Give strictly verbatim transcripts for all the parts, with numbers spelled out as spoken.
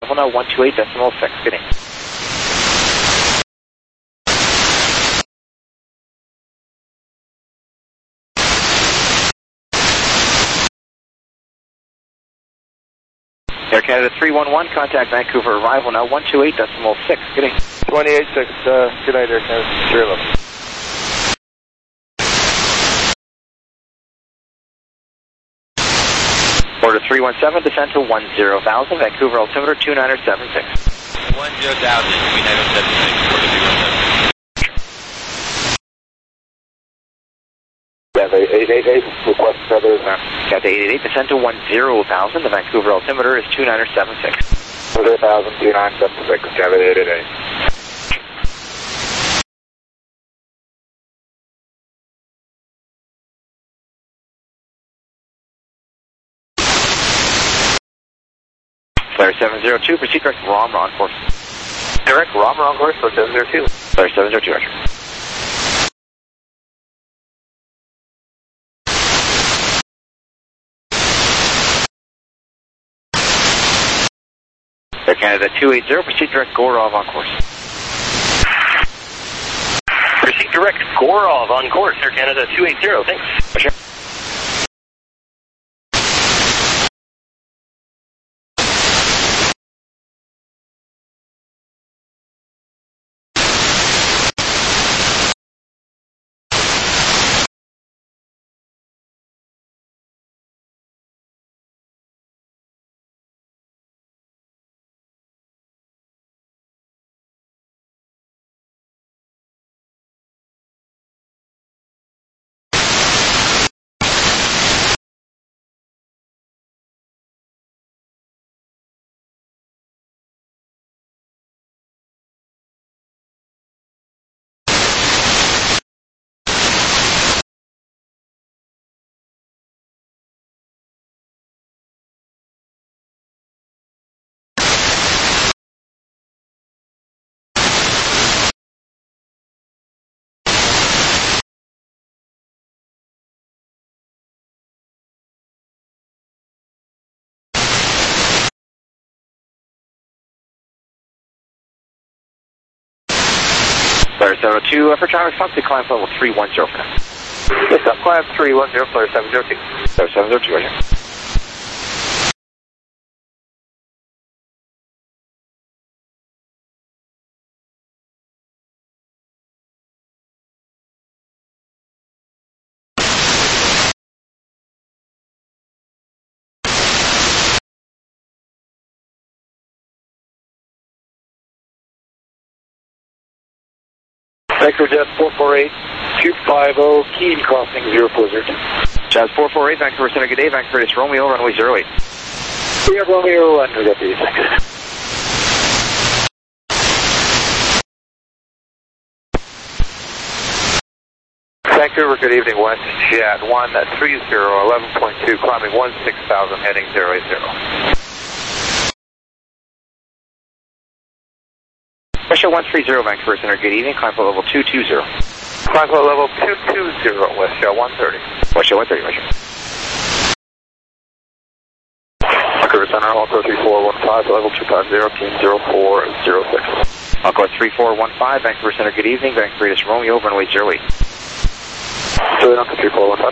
now one two eight decimal six. Good day. Air Canada three one one, contact Vancouver arrival now one two eight decimal six. Good day. twenty-eight six, uh, good night, Air Canada three eleven. Order three one seven, descend to one zero thousand, Vancouver altimeter two nine seven six. one zero thousand, two nine seven six, order three one seven. Cathay eight eight eight, request feathers. Cathay eight eight eight, descend to one zero thousand, the Vancouver altimeter is two nine seven six. one zero thousand, two nine seven six, Cathay eight eight eight. Flare seven zero two, proceed direct ROM on course. Direct ROM on course for seven zero two. Flare seven zero two, roger. Air Canada two eight zero, proceed direct Gorov on course. Proceed direct Gorov on course, Air Canada two eight zero, thanks. Roger. Flare seven zero two, uh, for traffic stop to climb level three one zero for now. Yes, up, climb three one zero, flare seven zero two. Flare seven zero two, roger. Vancouver Jet four four eight, two five zero, Keene crossing zero four zero two. Jazz four four eight, Vancouver Center, good day, Vancouver is Romeo, runway zero eight. We have Romeo under deputy, thanks. Vancouver, good evening, West Jet one three zero, eleven point two, climbing one six thousand, heading zero eight zero. Russia one three zero, Vancouver Center, good evening, climb level two two zero. Climb level two two zero, West Jet one thirty. Russia one thirty, roger. Vancouver Center, Alco three four one five, level two five zero, Keene zero four zero six. Alco three four one five, Vancouver Center, good evening, Vancouver is Romeo, runway zero eight. So Alco three four one five.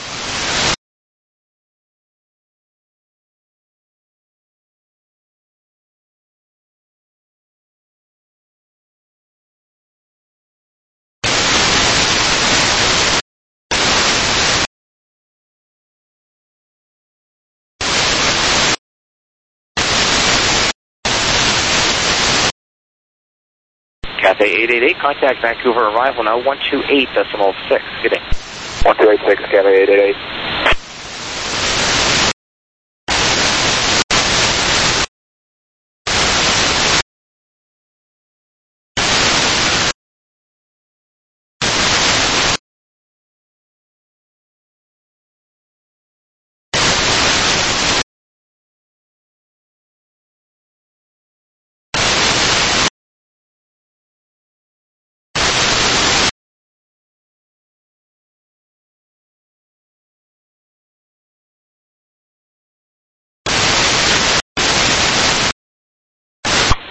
Cathay eight eight eight, contact Vancouver arrival now one two eight decimal six. Good day. one two eight six, Cathay eight eight eight.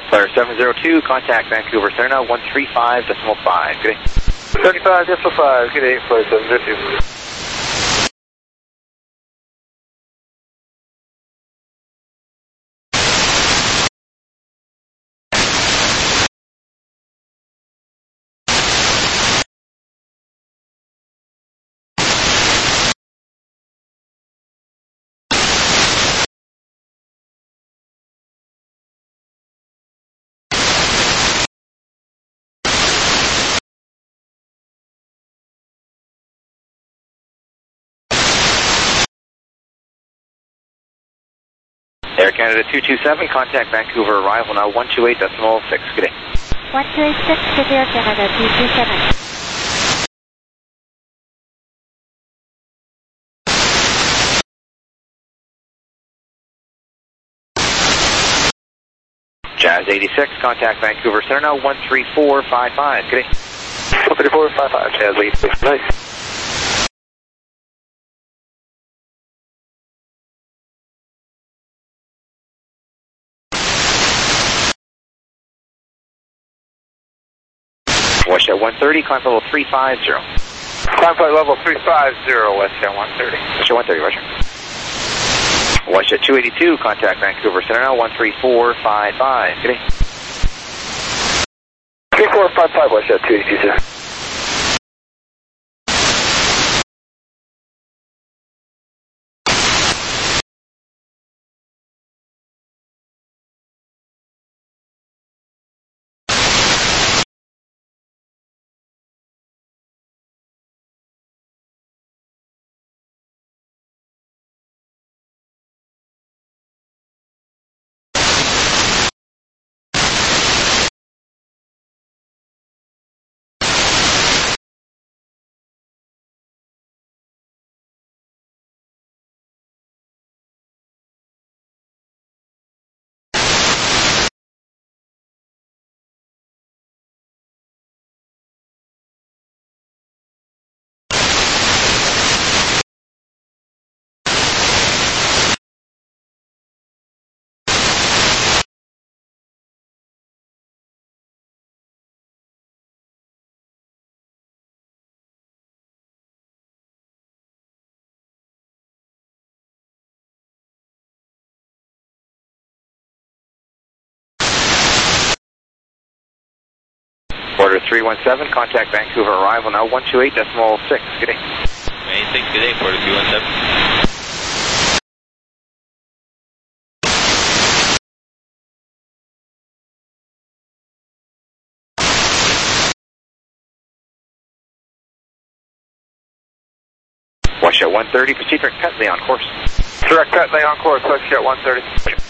Flyer seven zero two, contact Vancouver Center now, one three five decimal five. Good day. thirty-five decimal five, good day, Flyer seven zero two. Air Canada two two seven, contact Vancouver arrival now, one two eight decimal six. Good day. one two eight six, to Air Canada two two seven. Jazz eighty-six, contact Vancouver Center now, one three four five five. Good day. one three four five five, Jazz eighty-six, nice. Westjet one thirty, climb level three five zero. Climb flight level three five zero, Westjet one thirty. Westjet one thirty, Roger. Westjet two eighty-two, contact Vancouver Center now, one three four five five. Good day. three four five five, Westjet two eighty-two, sir. Order three one seven, contact Vancouver arrival now, one two eight decimal six. Good day. May six, good day, Porter three one seven. Westjet one thirty, proceed direct Petley on course. Direct Petley on course, Westjet one thirty.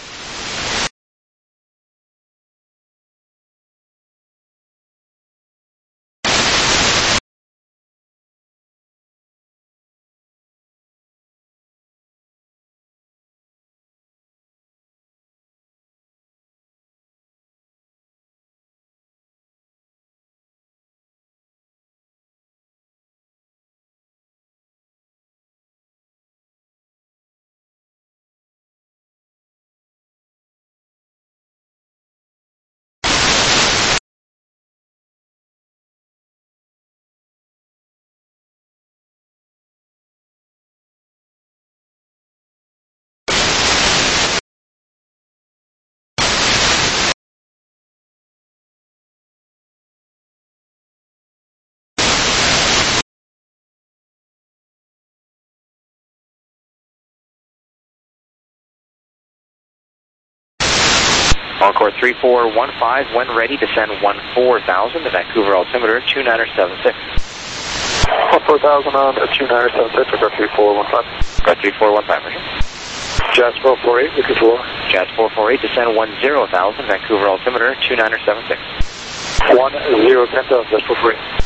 Encore three four one five, when ready, descend one four thousand, the Vancouver altimeter two nine seven six. one four thousand on two nine seven six, I've got three four one five. Got three four one five, Roger. Jazz four four eight, looking for. Jazz four four eight, descend one zero thousand, Vancouver altimeter two nine seven six. one zero ten thousand, Jazz four four eight.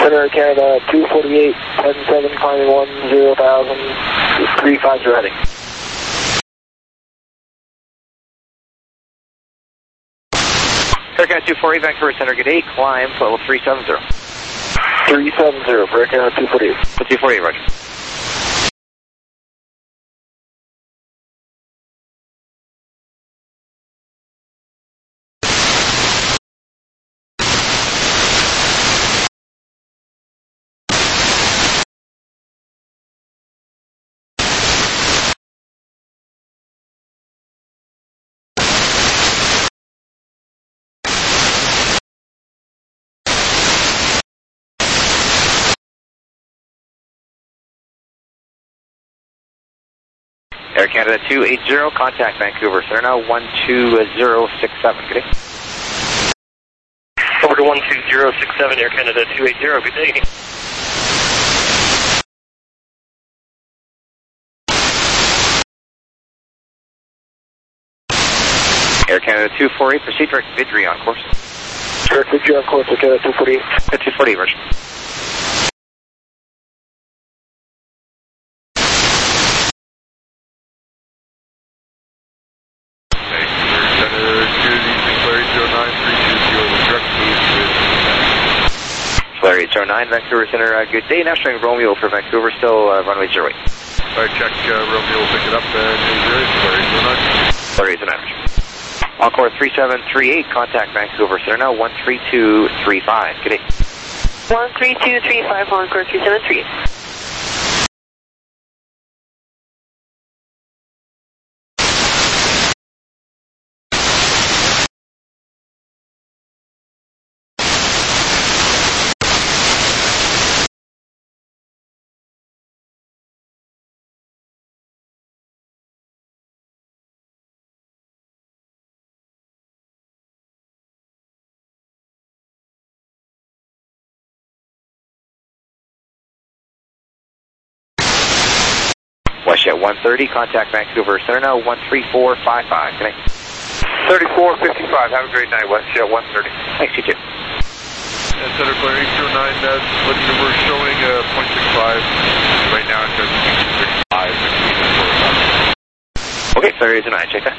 Center Canada two forty-eight, ten seven, climbing one zero thousand, three five zero heading. Air Canada two forty-eight, Vancouver Center, good day, climb level three seven zero. three seven zero, Air Canada two forty-eight. two forty-eight, roger. Air Canada two eighty, contact Vancouver Center now one two zero six seven, good day. Over to one two zero six seven, Air Canada two eighty, good day. Air Canada two forty-eight, proceed direct Vidri on course. Direct Vidri on course, Air Canada two forty-eight. two forty-eight, roger. Larry zero nine, Vancouver Center, uh, good day. Now showing Romeo for Vancouver, still uh, runway zero eight. Alright, check uh, Romeo, pick it up, and Larry zero nine. Larry zero nine. Encore three seven three eight, contact Vancouver Center now one three two three five, good day. one three two three five, Encore three seven three eight. WestJet one thirty, contact Vancouver Center now one three four five five, good day. thirty-four fifty-five, have a great night, WestJet one thirty. Thanks, you too. And Center Flare eight zero nine, uh, we're showing uh, zero point six five. Right now it says six five. Okay, Flare eight zero nine, check that.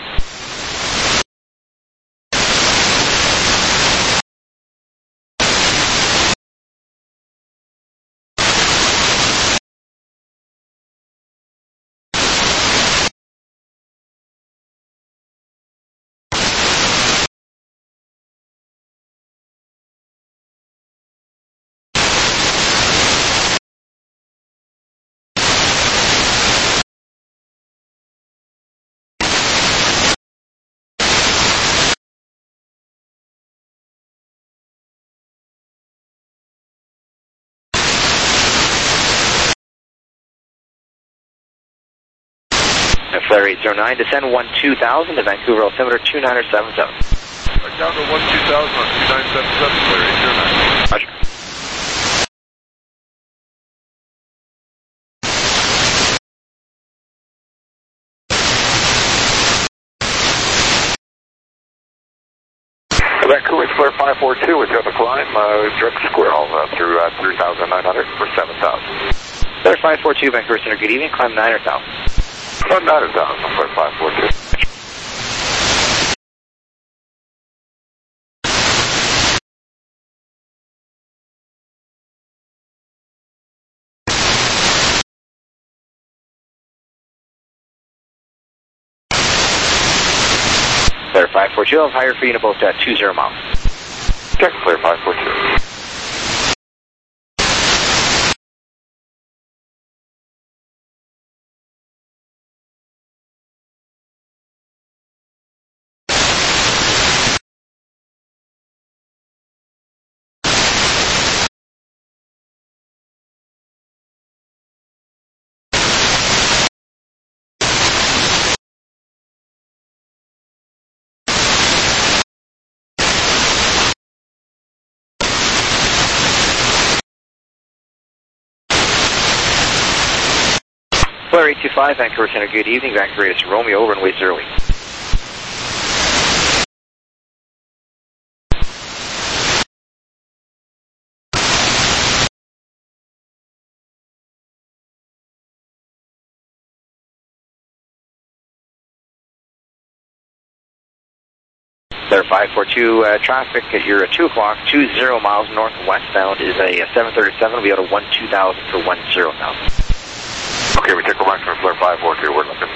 Flare eight zero nine, descend one two thousand to Vancouver altimeter two nine seven seven. Right down to one two thousand on two nine seven seven, Flare eight zero nine. Roger. Vancouver Flare five four two, with you on the climb, uh, direct squirrel uh, through uh, three thousand nine hundred for seven thousand. Flare five four two, Vancouver Center, good evening, climb nine thousand. Climb nine thousand, Flare five four two. Flare five four two, I'll higher for you to both at two zero miles. Check Flare five four two. Flare eight two five, Vancouver Center, good evening, Vancouver is Romeo, runway zero eight. Clear five four two, uh, traffic at your uh, two o'clock, two zero miles northwestbound is a, a seven thirty-seven. Will be out of one two thousand for one zero thousand. Okay, we take a back from Flare five four two. We're looking.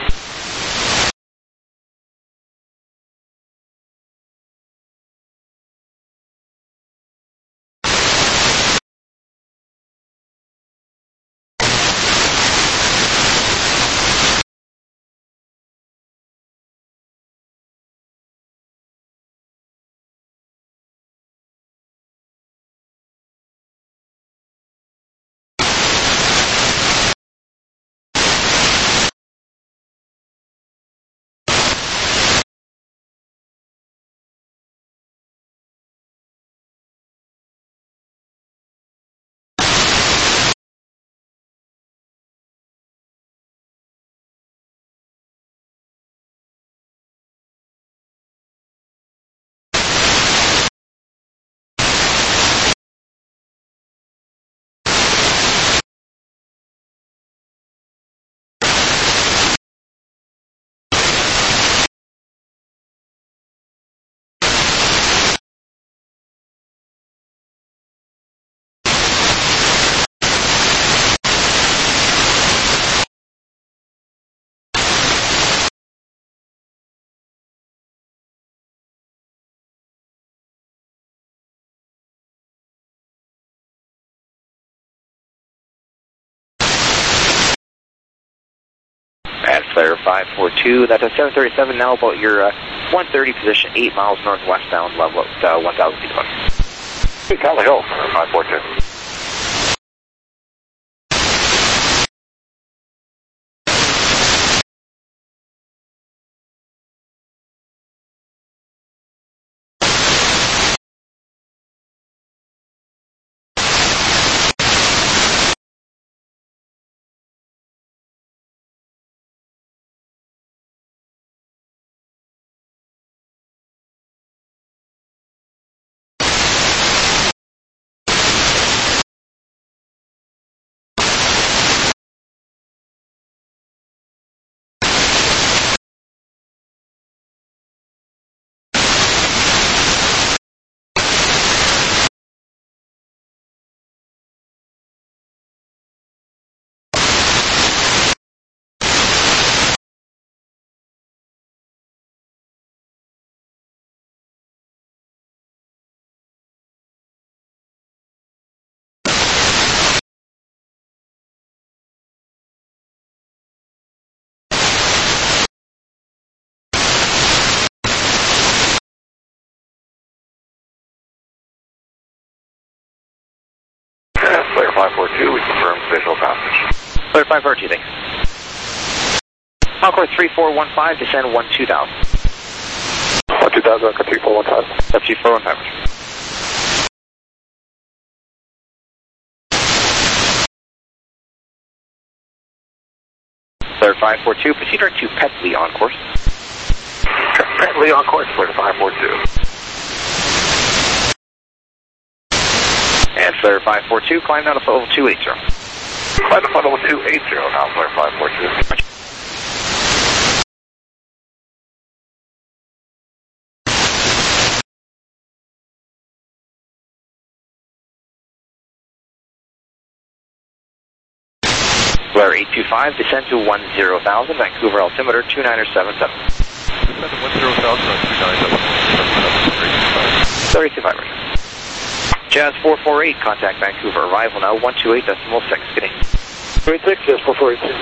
At Flare five four two, that's a seven thirty-seven now about your uh, one thirty position, eight miles northwestbound, level at uh, one thousand feet above. Hey, Cali Hill, five four two. Flare five four two, we confirm visual passage. Flare five four two, thanks. Encore three four one five, descend one two thousand. one two thousand, three four one five. That's three four one five. Flare five four two, proceed right to Petley on course. Petley on course, Flare five four two. And Flare five four two, climb down to level two eighty. Climb to level two eighty now, Flare five four two. Flare eight two five, descend to one zero thousand, Vancouver altimeter two nine seven seven. Descend to one zero thousand on two nine seven seven. Sorry, two five. Jazz four four eight, contact Vancouver. Arrival now, one two eight decimal six. Good day. three six, Jazz four four eight.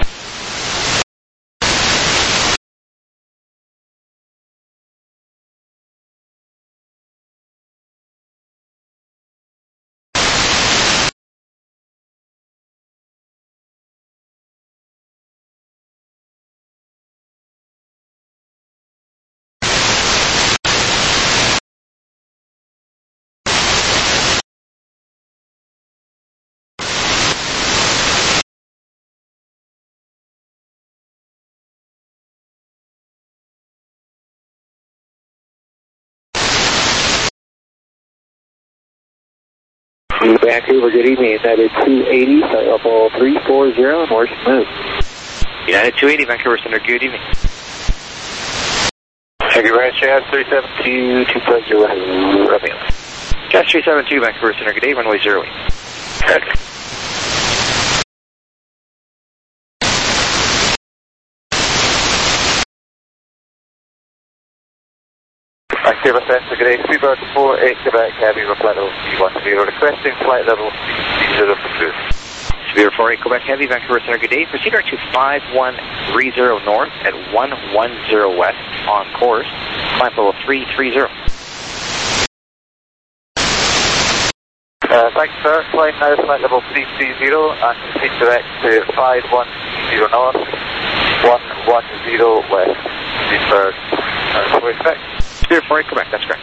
Vancouver, good evening. United two eighty, level three four zero, north move. United two eighty, Vancouver Center, good evening. Thank you, Ranch Chad, three seven two, two five zero, Romeo. Jazz three seven two, Vancouver Center, good day, runway zero eight. Okay. Vancouver Center, good day, Seabird four eight Quebec, Heavy, flight level C one zero, requesting flight level C zero for cruise. Severe four eight Quebec Heavy, Vancouver Center, good day. Proceed to five one three zero north at one one zero west on course. Climb level three three zero. Uh, thanks, sir. Flying now flight level three three zero and proceed direct to five one zero north, one one zero west. Seabird, uh, what we expect. Severe four eight Quebec, that's correct.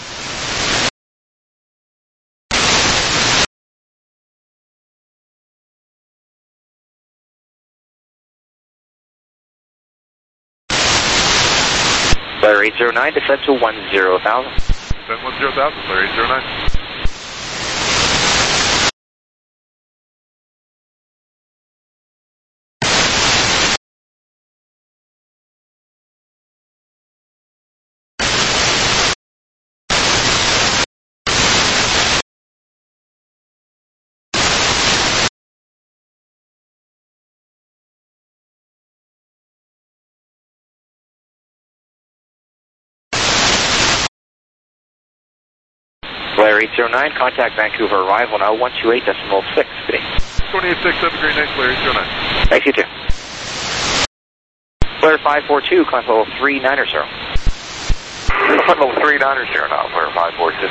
Flyer eight zero nine, descend to one zero thousand. Descend one zero thousand, Flyer eight zero nine. Flyer eight zero nine, contact Vancouver arrival now one two eight decimal six. Good day. twenty-eight six, have a great night, Flyer eight zero nine. Thanks, you too. Flyer five four two, climb level three nine zero. Flight level three nine zero now, Flyer five four two.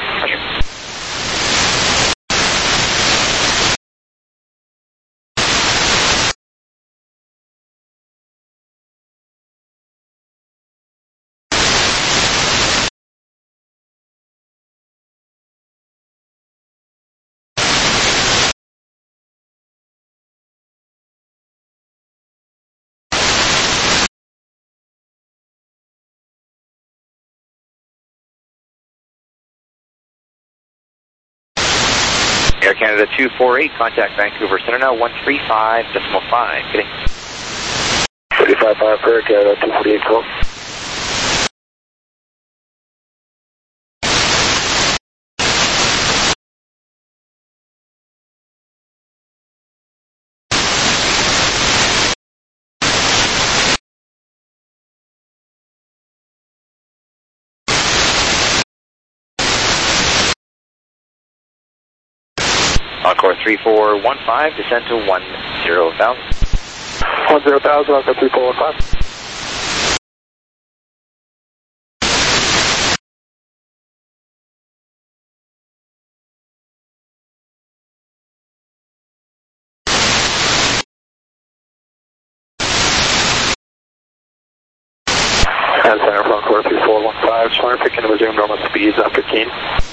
Air Canada two four eight, contact Vancouver Center now one three five decimal five. Good day. thirty-five five for Air Canada two forty-eight, call. Encore three four one five, descend to one zero thousand. one zero thousand, Encore three four one five. And center from Encore three four one five, just want to pick in and resume normal speeds after keen.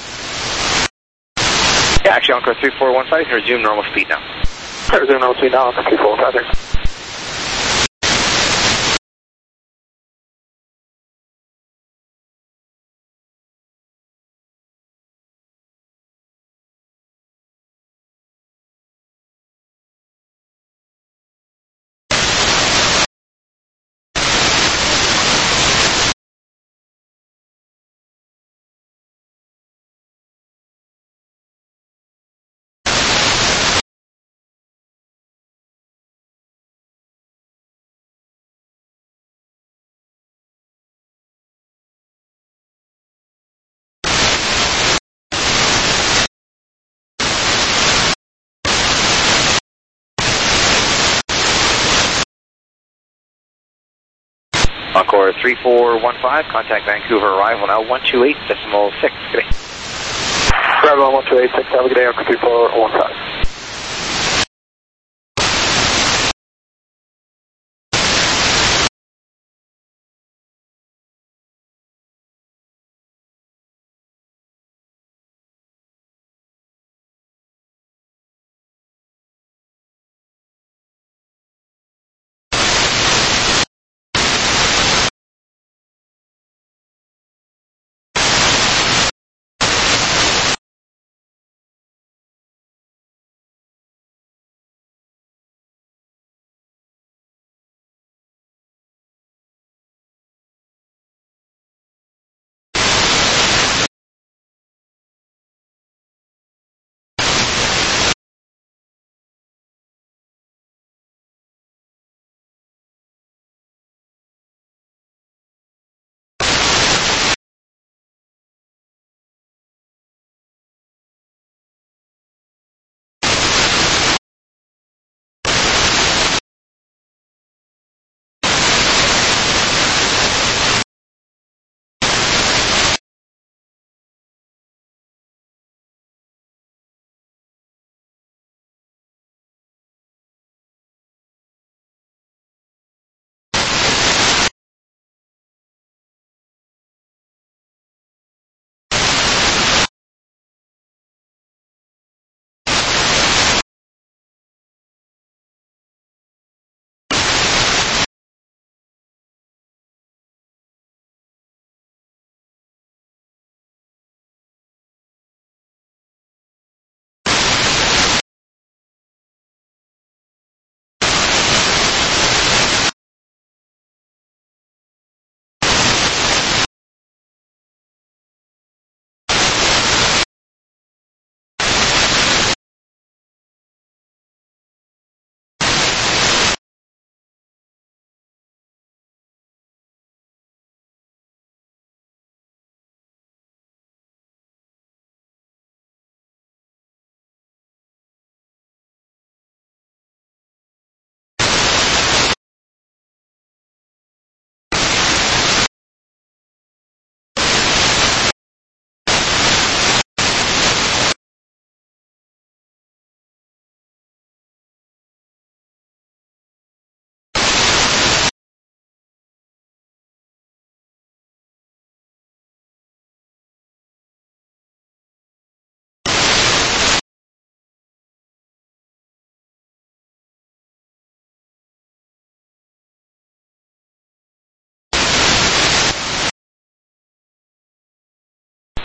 Yeah, actually, Encore three four one five, you can resume normal speed now. Resume normal speed now, Encore three four one five, thanks. Encore three four one five, contact Vancouver arrival now one two eight decimal six. Good day. Bravo one two eight six, have a good day, Encore three four one five.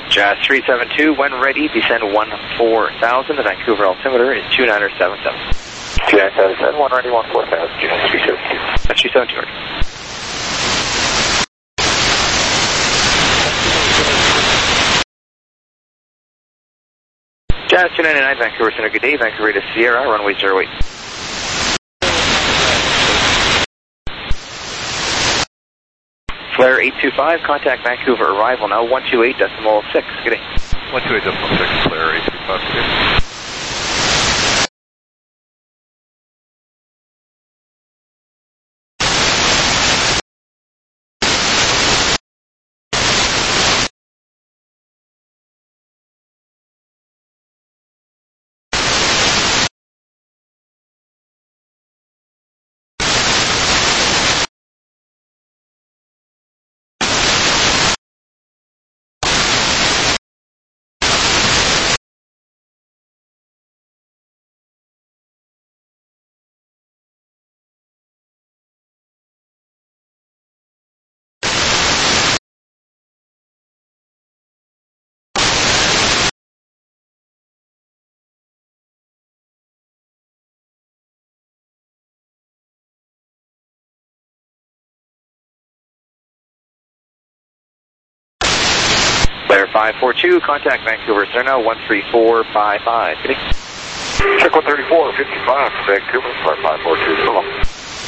Jazz three seven two, when ready, descend one four thousand. The Vancouver altimeter is two nine seven seven. two nine seven seven, one ready, one four thousand, Jazz three seven two. That's three seven two. Jazz two ninety-nine, Vancouver Center, good day. Vancouver to Sierra, runway zero eight. Flare eight two five, contact Vancouver arrival now, one two eight decimal six, good day. one two eight decimal six, Flare eight two five, good day. Flare five four two, contact Vancouver Center now, one three four five five, good day. Check one thirty-four, fifty-five, Vancouver, Flare five four two, so long.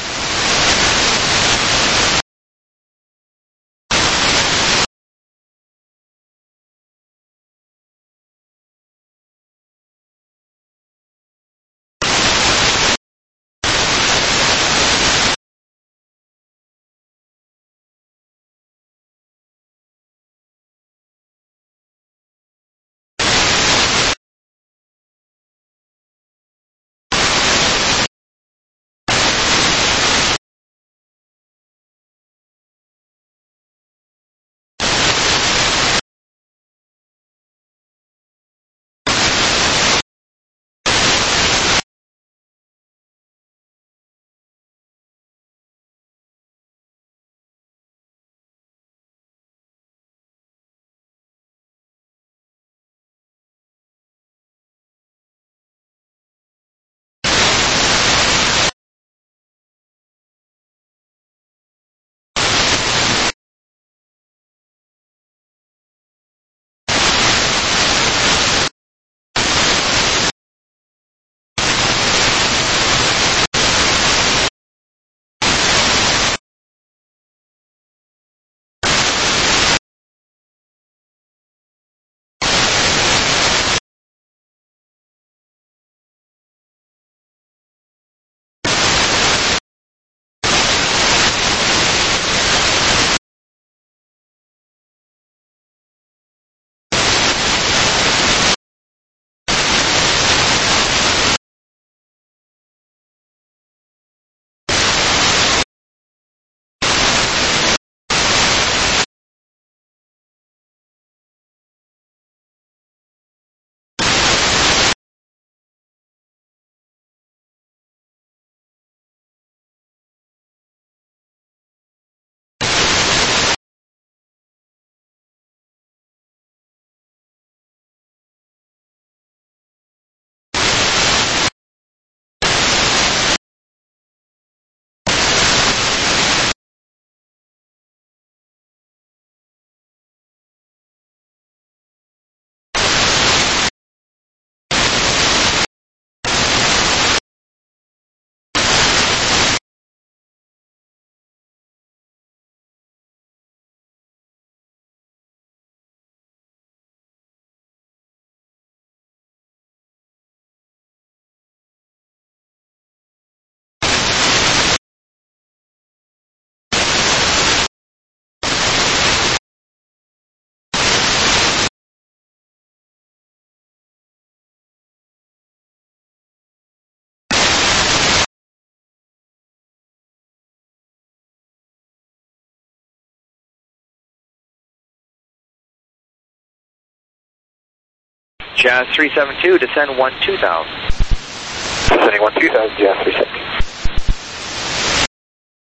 Jazz three seven two, descend one two thousand. Descending one two thousand, Jazz three seven two.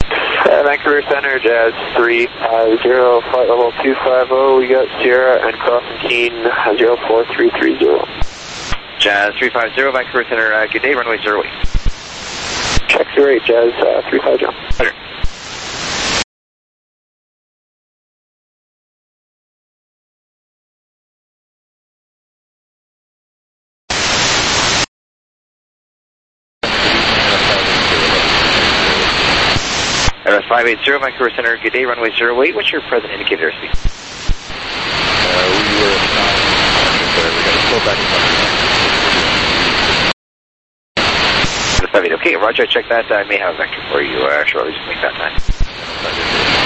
Uh, Vancouver Center, Jazz three five zero, flight level two five zero, we got Sierra and crossing Keene, zero four three three zero. Jazz three five zero, Vancouver Center, uh, good day, runway zero eight. Check zero eight, Jazz uh, three five zero. Roger. Airbus five eight zero, Vancouver Center, good day, runway zero eight. What's your present indicator airspeed? Uh, we were assigned, there, we got to pull back The seven eight, okay, Roger, I checked that. I may have a vector for you uh, shortly, just make that time.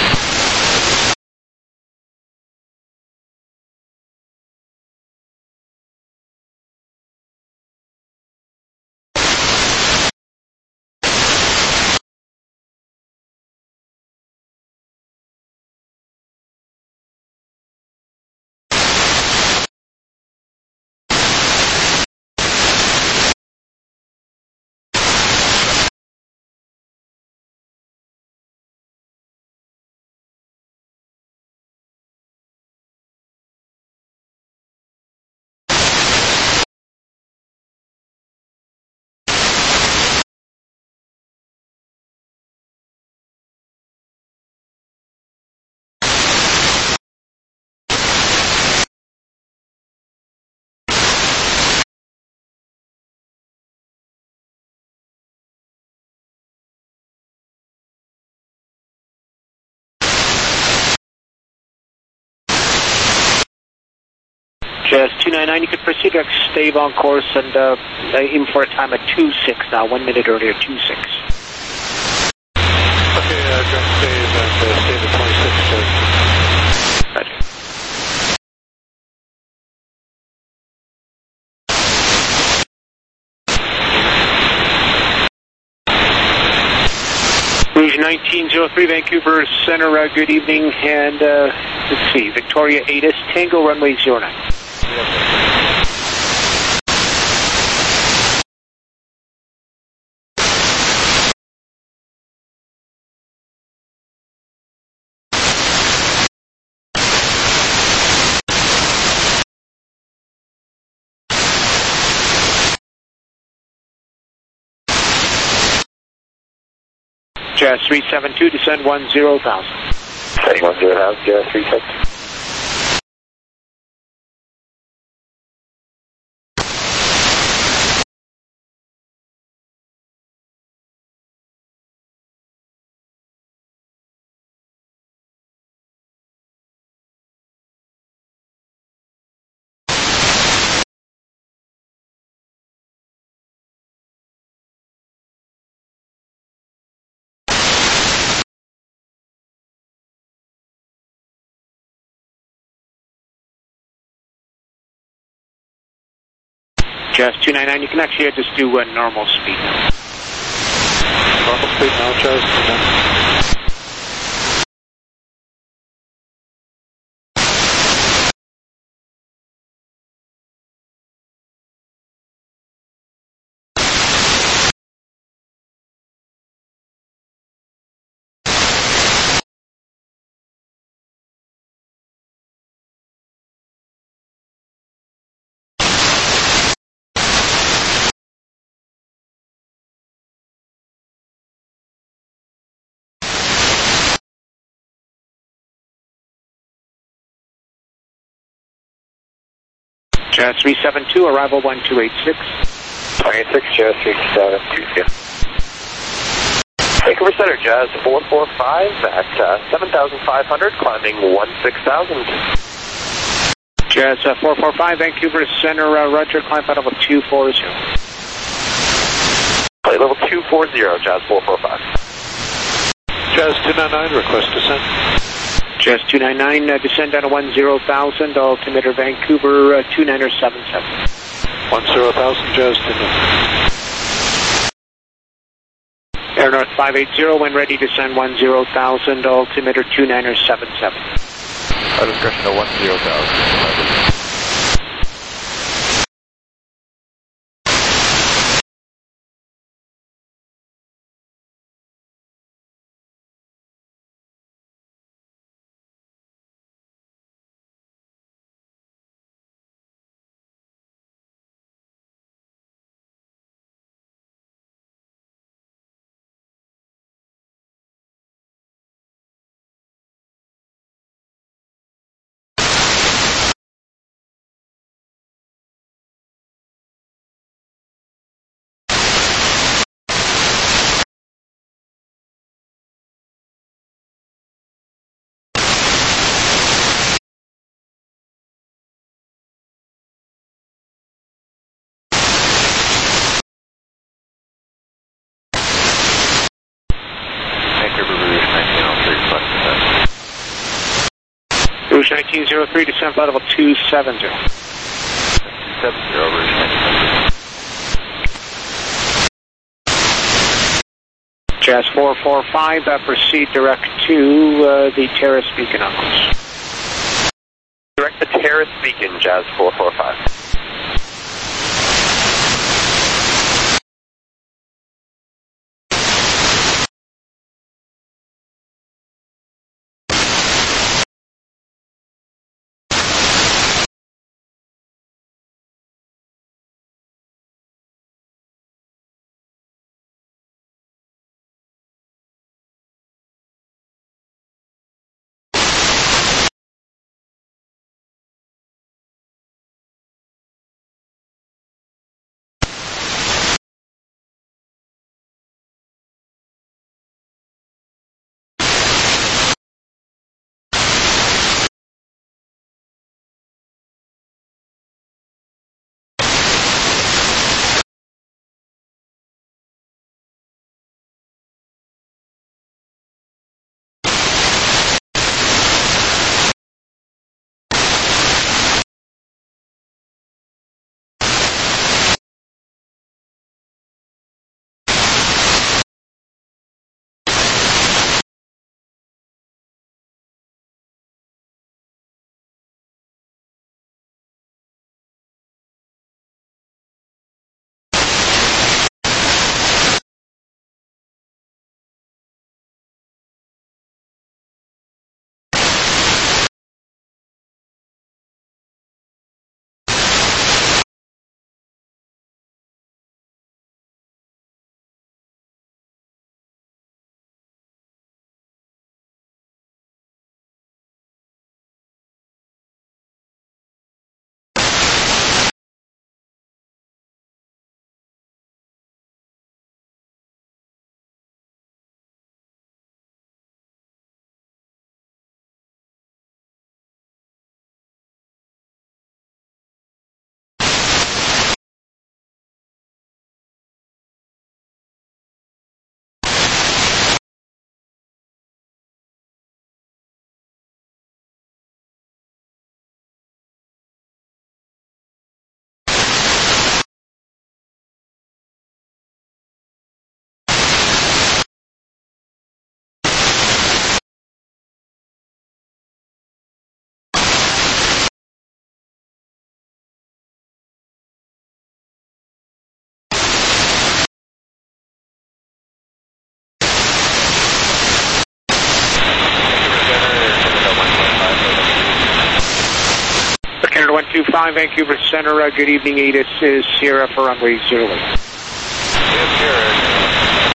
Jazz two nine nine, you can proceed to stave on course and uh, aim for a time of two six now, one minute earlier, two six. Okay, uh, direct stave and uh, stave at twenty-six, Jazz. Roger. Rouge nineteen oh three, Vancouver Center, uh, good evening, and uh, let's see, Victoria eight S, Tango runway zero nine. Jazz three seven two, descend one zero thousand. Setting one zero thousand, Jazz three seven two. Jazz two nine nine, you can actually just do a normal speed now. Normal speed now, Jazz two nine nine. Jazz three seven two, arrival one two eight six. twenty-six, Jazz three seven two two. Vancouver Center, Jazz four four five at uh, seven thousand five hundred, climbing sixteen thousand. Jazz uh, four four five, Vancouver Center, uh, Roger, climb flight level two four zero. Flight level two four zero, Jazz four four five. Jazz two nine nine, request descent. Jazz two nine nine, uh, descend down to one zero thousand, altimeter Vancouver uh, two niner seven seven. one zero thousand, Jazz two nine nine. Air North five eight zero, when ready, descend one zero thousand, altimeter two niner seven seven. Our discretion to one zero thousand. nineteen oh three, descent flight level two seven zero. two seven zero, Rouge nineteen. Jazz four four five, uh, proceed direct to uh, the Terrace Beacon Uncles. Direct to Terrace Beacon, Jazz four four five. one two five, Vancouver Center, uh, good evening, ATIS is Sierra for runway zero eight. Yes, Sierra.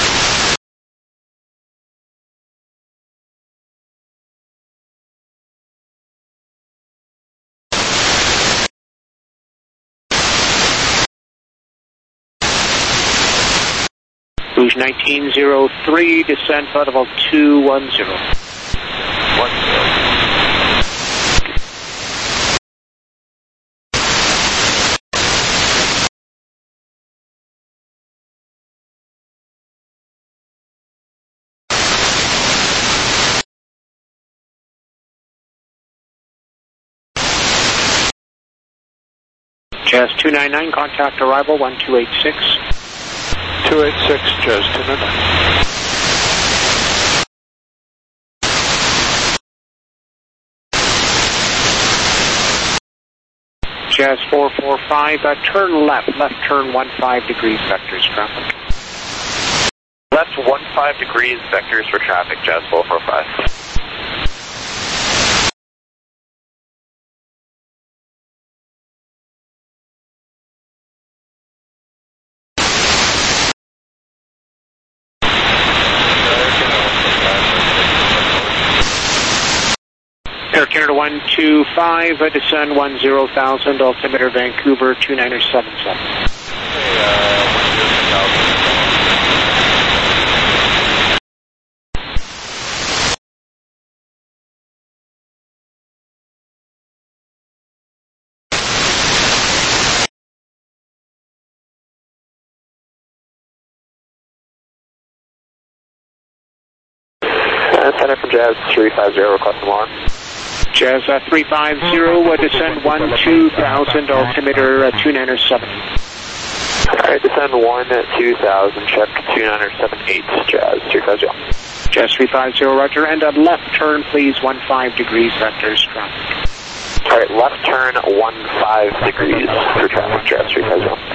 Rouge nineteen oh three, descent flight level two one zero. one zero. Jazz two nine nine, contact arrival one two eight six. two eight six, Jazz two nine nine. Jazz four four five, uh, turn left, left turn one five degrees vectors traffic. Left one five degrees vectors for traffic, Jazz four four five. Air Canada one two five, uh, descend one zero thousand, altimeter Vancouver two niner seven seven. Hey, uh, one zero thousand. Center from Jazz three five zero, request alarm. Jazz uh, three five zero, uh, descend one two thousand, altimeter uh, two niner seven. Alright, descend one two thousand, check two niner seven eight, Jazz three five zero. Jazz three five zero, roger, and a left turn, please, one five degrees, vectors traffic. Alright, left turn one five degrees for traffic, Jazz three five zero.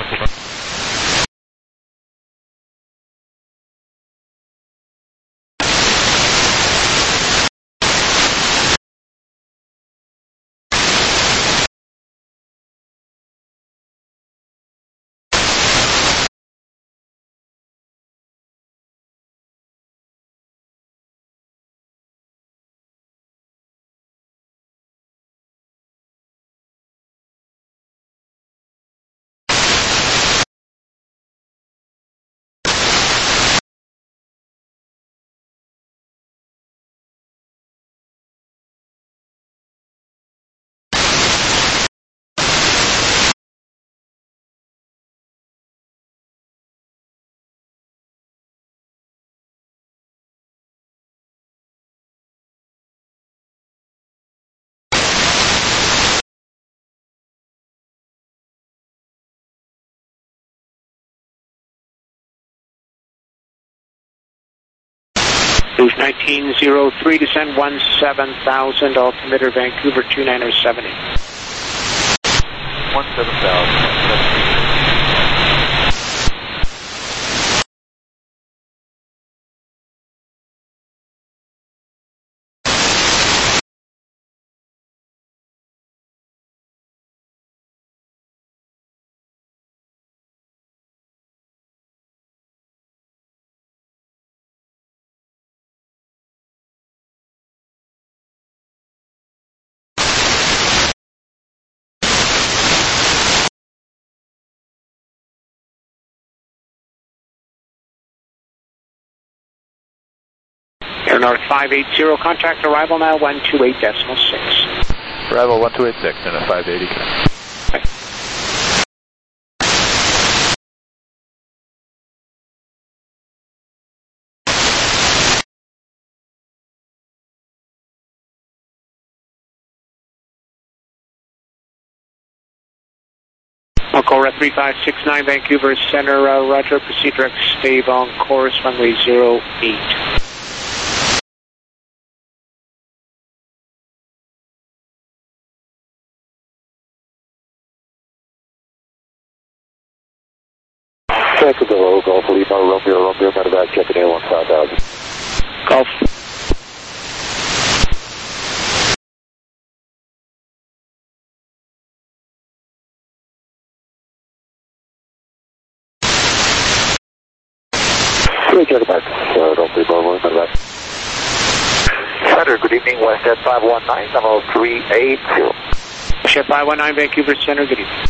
Rouge nineteen zero three, descend one seven thousand, altimeter Vancouver two niner seven eight. one seven thousand. Air North five eight zero, contact arrival now one two eight decimal six. Arrival one two eight six and a five eighty. Okay. Alcora three five six nine, Vancouver Center, uh, roger, proceed direct, stay on course, runway zero eight. Check the below, Golf Lima, Romeo, Romeo, Medevac, checking in one five thousand. Golf. Three check back, uh, Golf Lima, Romeo, Medevac. Center, good evening, West Jet five one nine, level three eight zero. Jet five one nine, Vancouver Center, good evening.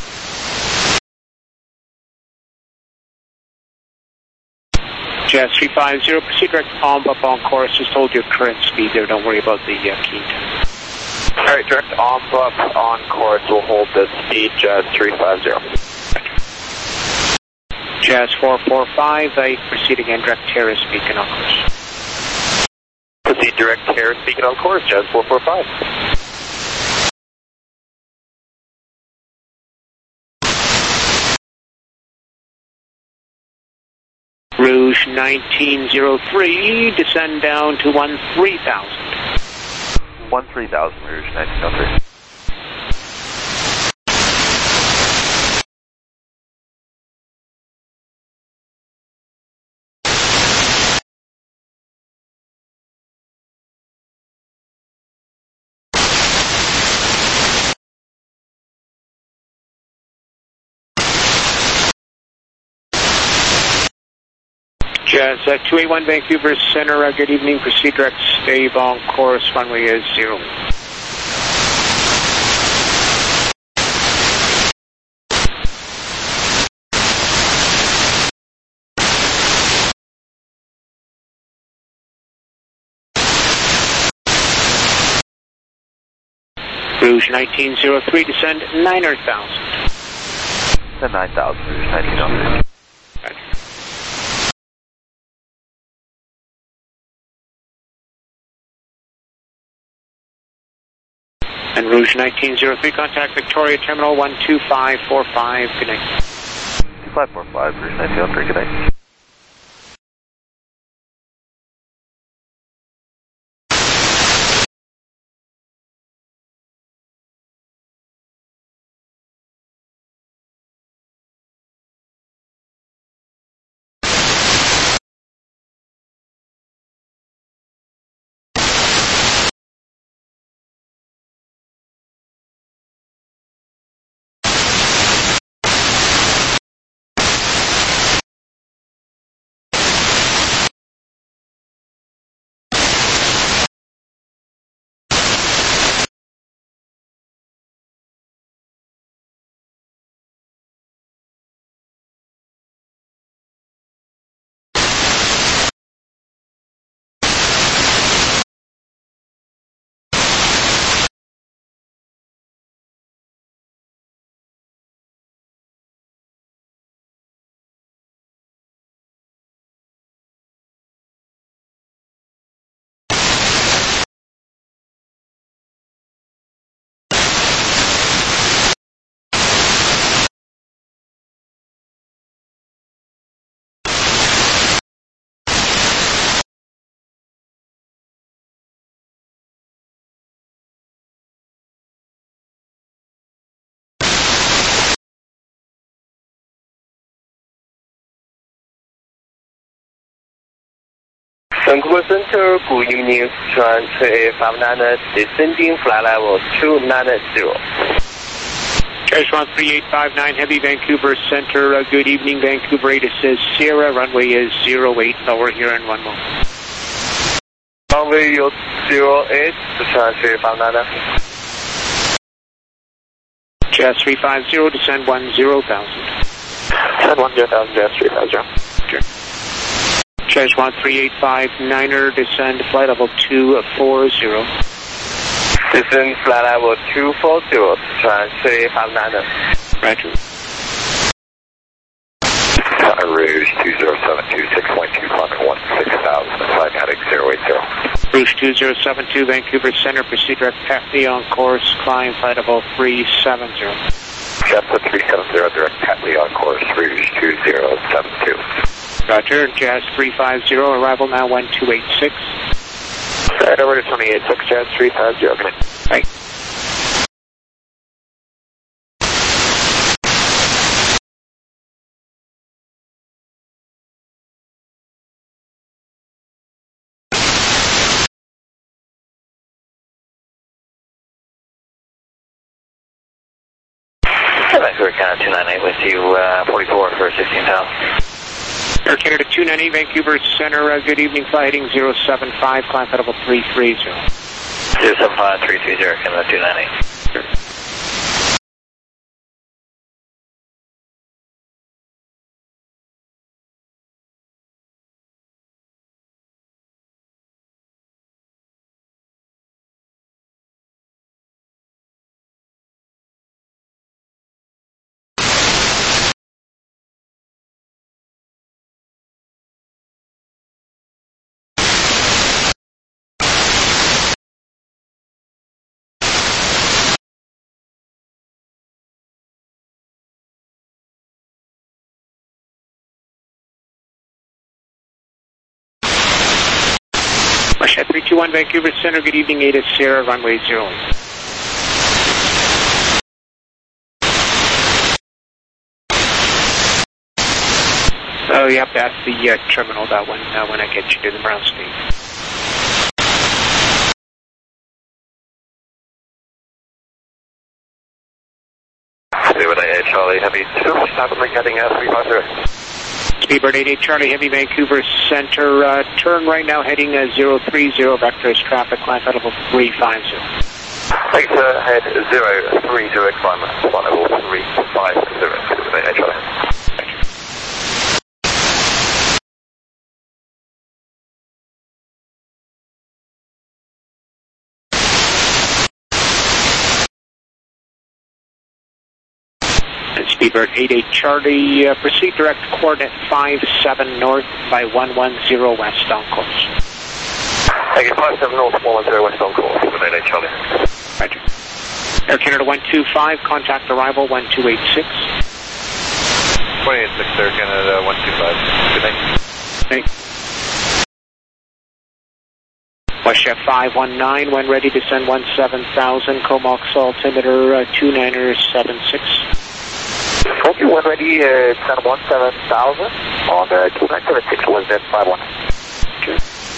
Jazz three five zero, proceed direct on up on course. Just hold your current speed there. Don't worry about the uh, key time. Alright, direct on up on course. We'll hold the speed, Jazz three five zero. Jazz four four five, I proceed again, direct terrace beacon on course. Proceed direct terrace beacon on course, Jazz four four five. Rouge nineteen zero three, descend down to one three thousand. one three thousand, Rouge nineteen zero three. Jazz uh, two eight one, Vancouver Center, uh, good evening, proceed direct, stay on course, runway is zero. Rouge nineteen zero three, descend niner thousand. Descend nine thousand, Rouge nineteen zero three. And Rouge nineteen oh three, contact Victoria Terminal one two five four five, good night. two five four five, Rouge nineteen oh three, good night. Vancouver Center, good evening, transfer five nine, descending flight level two ninety. Trash one three eight five nine, Heavy Vancouver Center, uh, good evening, Vancouver eight, it says Sierra, runway is zero eight, lower here in one moment. Runway zero eight, transfer five nine. Jazz three five zero, descend one zero thousand. Descend one zero thousand, Jazz three five zero. Sure. Jazz one three eight five niner, descend flight level two four zero. Descend flight level two four zero, transfer five nine. Roger. Rouge two zero seven two, six point two, climbing one six thousand, flight heading zero eight zero. Rouge two zero seven two, Vancouver Center, proceed direct Patley on course, climb flight level three seven zero. Jazz three seven zero, direct Patley on course, Rouge two zero seven two. Roger, Jazz three five zero, arrival now one two eight six. Right over to twenty eight six, Jazz three five zero, good night. Right. Vancouver Canada two nine eight with you, uh, forty-four for sixteen thousand. Air Canada two ninety, Vancouver Center, uh, good evening, flight heading zero seven five, climb flight level three three zero. zero seven five, three three zero, Canada two ninety. Sure. Russia three two one, Vancouver Center, good evening, eight is Sierra, runway zero eight. Oh, yep, that's the uh, terminal, that one, uh, when I get you to the ground speed. Speedbird eight eight Charlie, heavy two, rapidly heading at three five zero. Speedbird eight eight Charlie, Heavy Vancouver Center, uh, turn right now heading uh, zero three zero, vectors traffic, climb flight level three five zero. Thanks, uh, head zero three zero, climb flight level three five zero, Speedbird eight eight Charlie. Speedbird eight eight Charlie, uh, proceed direct coordinate five seven north by one one zero west on course. Thank you, five seven north, one one zero west on course, Speedbird eight eight Charlie. Roger. Air Canada one two five, contact arrival one two eight six. one eight six, Air Canada one two five. Good night. Thanks. WestJet five one nine, when ready to send one seven thousand, Comox altimeter uh, two niner seven six. Okay, when ready, uh, send one seven thousand on uh, two nine seven six, WestJet five one nine. Okay.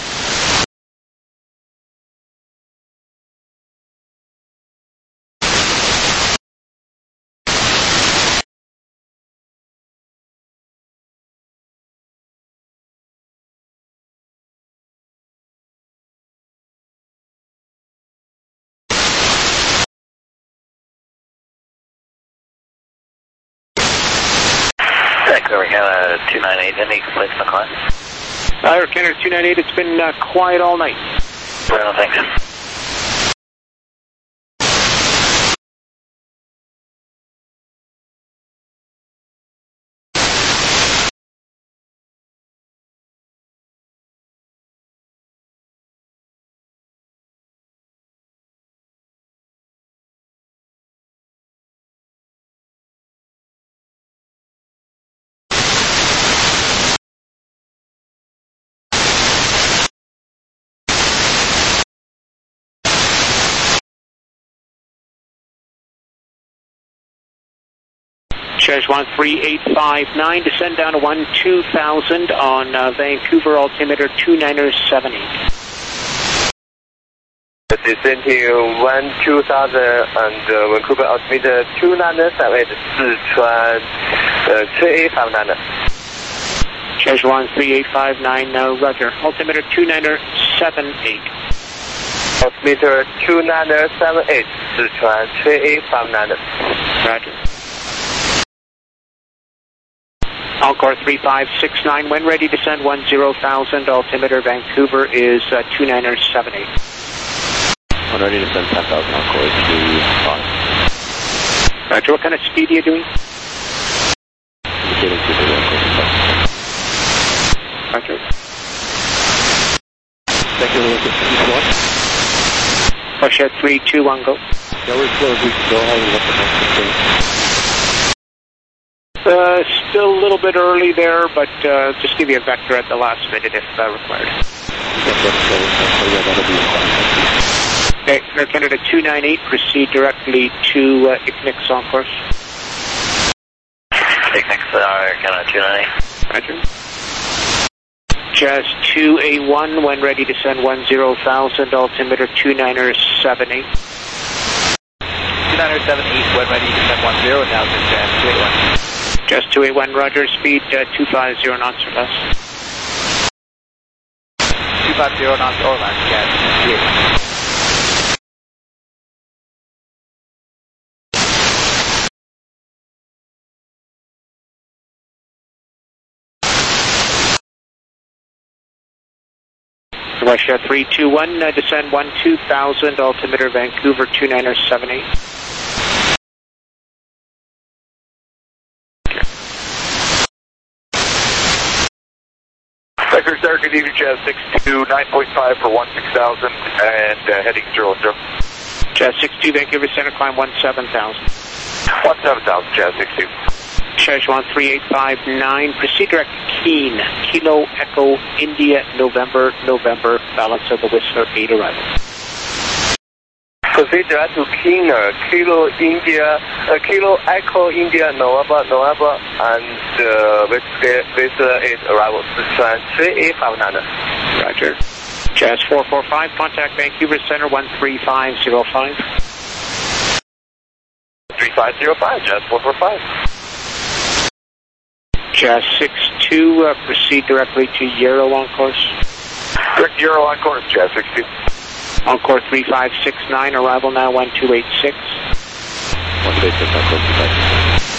Air Canada two nine eight, any complaints on the climb? Uh, Air Canada two nine eight, it's been uh, quiet all night. Well, thanks. Chesh one three eight five nine, descend down to one two thousand on uh, Vancouver altimeter two niner seven eight. Descend to one two thousand and uh, Vancouver altimeter two niner seven eight, Sichuan uh, three eight five nine. Chesh one three eight five nine, uh, Roger. Altimeter two niner seven eight. Altimeter two niner seven eight, Sichuan three eight five nine. Roger. Encore three five six nine, when ready to send one zero thousand, altimeter Vancouver is uh, two niner seven eight. When ready to send ten thousand, Encore three five. Roger, what kind of speed are you doing? Indicating two zero, Encore three five. Roger. Thank you, Lucas. East one. Push at three two one, go. Yeah, we're close. We can go ahead and look at the next Uh, still a little bit early there, but uh, just give you a vector at the last minute if uh, required. Okay, Air Canada two nine eight, proceed directly to uh, I C N I X on course. I C N I X, uh, Air Canada two nine eight. Roger. Jazz two A one, when ready to send one zero thousand, altimeter two niner seven eight. two niner seven eight, when ready to send one zero, now just Jazz two A one. Jazz two A one, Roger, speed uh, two five zero knots or less. two five zero knots or less, Jazz two A one. Russia three two one, uh, descend one two thousand, altimeter Vancouver two niner seven eight. Vector Star, good evening, Jazz six two, nine point five for one six thousand, and uh, heading zero zero. Jazz six two, Vancouver Center, climb one seven thousand. one seven thousand, Jazz six two. Chesh one three eight five nine, proceed direct Keen, Kilo Echo India November November, balance of the Whistler eight arrival. Proceed direct to Keener, Kilo India, uh, Kilo Echo India November November, and uh, Whistler eight arrival, Sichuan three eight five nine. Roger. Jazz four four five, contact Vancouver Center one three five zero five. three five zero five, Jazz four four five. Jazz six two, uh, proceed directly to Euro on course. Direct Euro on course, Jazz six two. Encore three five six nine, arrival now one two eight six. one two eight six, Encore two five six.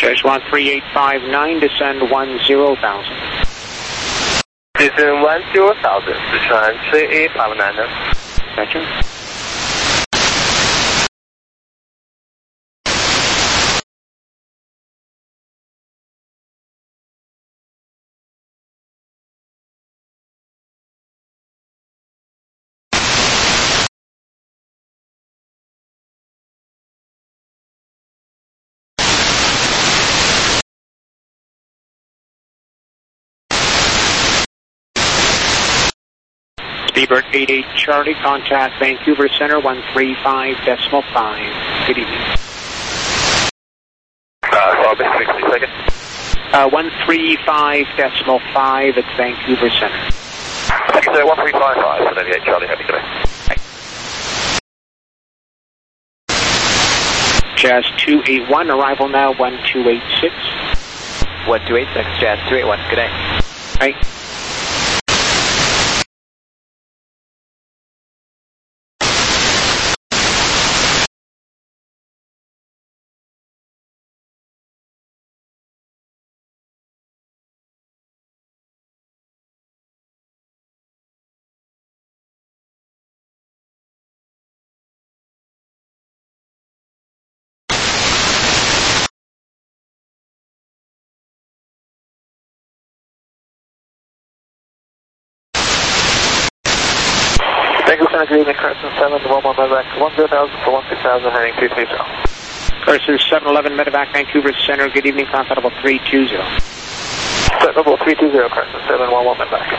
Szechuan three eight five nine, descend one zero thousand. Descend one zero thousand, Sichuan three eight five nine. Roger. Speedbird eight eight Charlie, contact Vancouver Center one three five decimal five. Good evening. Uh, Robin, sixty seconds. Uh, one three five decimal five at Vancouver Center. Thank you, sir. one three five five, so eight Charlie, happy today. Jazz two eight one, arrival now one two eight six. one two eight six, Jazz two eight one, good day. Right. Vancouver Center, good evening, Carson seven, one one medevac, one zero thousand for one six thousand, heading two three zero. Carson seven eleven, medevac, Vancouver Center, good evening, contact level three two zero. Set level three two zero, Carson seven one one medevac.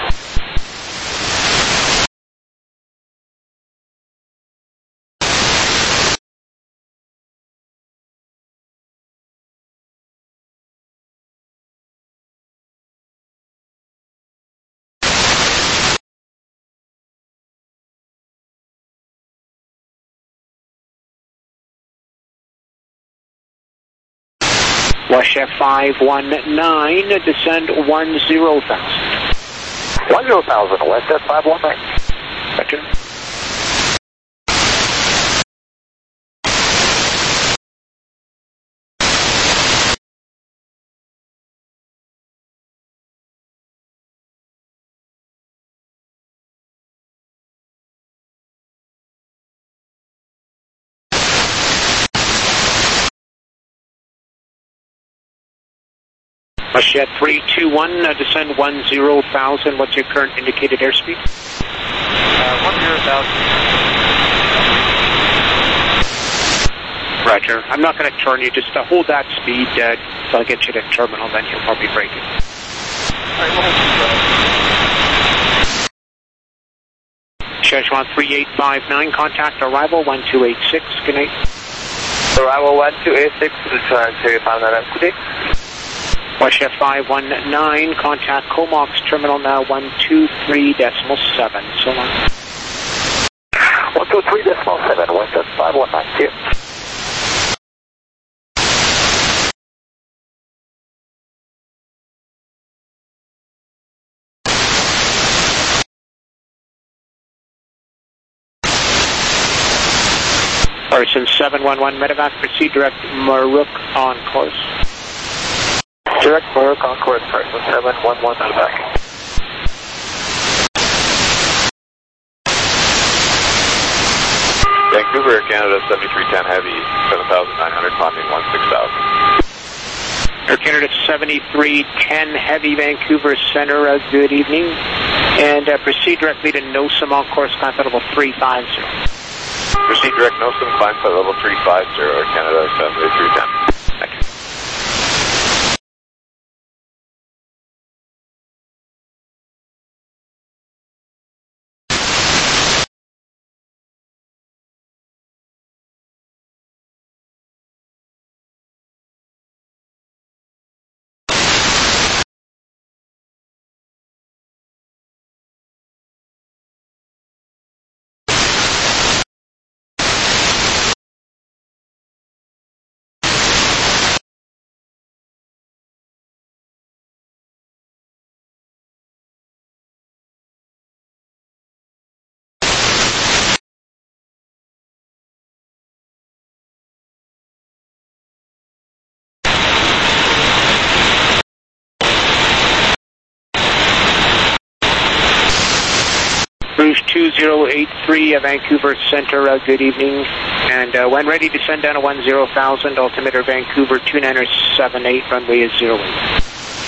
Wash F five one nine, descend one zero thousand. one zero thousand, West F five one nine. Roger. Machette three two one, uh, descend one zero thousand. What's your current indicated airspeed? Uh, one zero thousand. Roger. I'm not going to turn you. Just uh, hold that speed uh, till I get you to terminal, then you'll probably break it. Alright, we'll hold Szechuan three eight five nine, contact arrival one two eight six. Good night. Arrival one two eight six, Sichuan three eight five nine. Good day. Wash F five one nine, contact Comox terminal now one two three decimal seven. So long. one two three decimal seven, West F five one nine. See you. Person seven one one medevac, proceed direct Maruk on course. Direct Maruk on course, person seven one one medevac. Vancouver, Canada, seventy-three ten Heavy, seven thousand nine hundred, climbing one six thousand. Air Canada seventy-three ten Heavy, Vancouver Center, uh, good evening. And uh, proceed directly to NOSAM on course, climb level three five zero. Proceed direct NOSAM, climb flight level three five zero, Air Canada, seventy-three ten. Thank you. two zero eight three, uh, Vancouver Center, uh, good evening. And uh, when ready, descend down to one zero thousand, altimeter Vancouver two nine seven eight, runway is zero eight.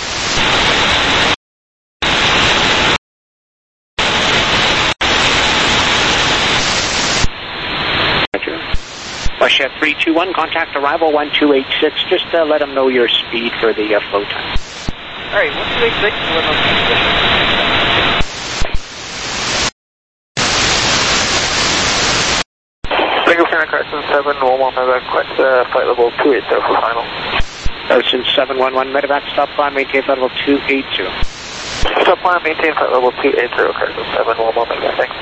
Westjet three two one, contact arrival one two eight six. Just uh, let them know your speed for the uh, flow time. All right, one two eight six, let them know. Single Center Carson seven one one, medevac, request uh, flight level two eight zero for final. Carson seven one one, medevac, stop climb, maintain flight level two eight zero. Stop climb, maintain flight level two eight zero, Carson seven one one, medevac, thanks.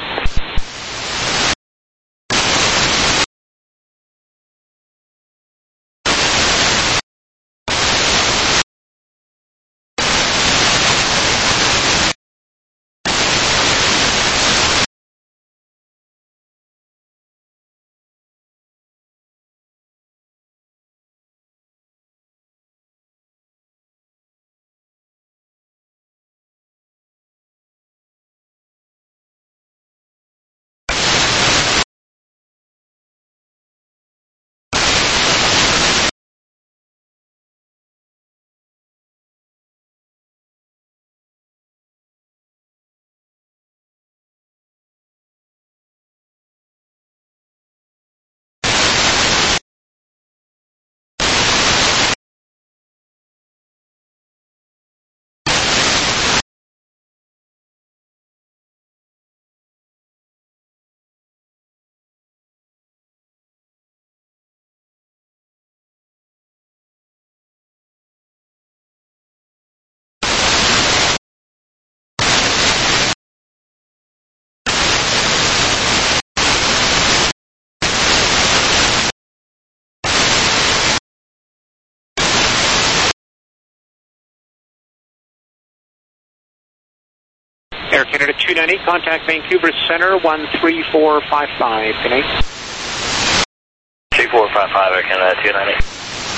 Air Canada two nine eight, contact Vancouver Center one three four five five. Good night. three four five five, Air Canada two nine eight.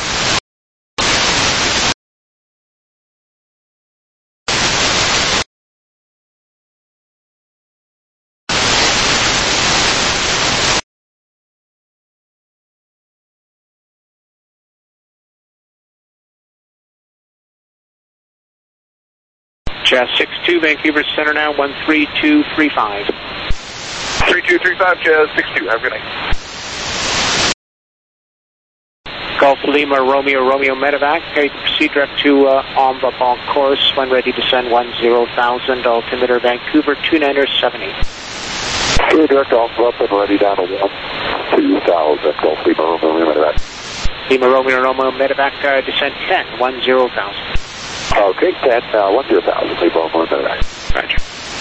Jazz six two, Vancouver Center now, one three two three five. three two three five, Jazz six two, have a good night. Golf Lima, Romeo, Romeo, medevac. Okay, proceed direct to uh, Omba on course. When ready, descend one zero thousand, altimeter Vancouver two nine seven eight. Clear direct Omba and ready down to one two thousand, Golf Lima, Romeo, medevac. Lima, Romeo, Romeo, medevac, uh, descend ten, one zero thousand. Okay, ten, uh, one zero thousand, Lima, Romeo, medevac. Roger.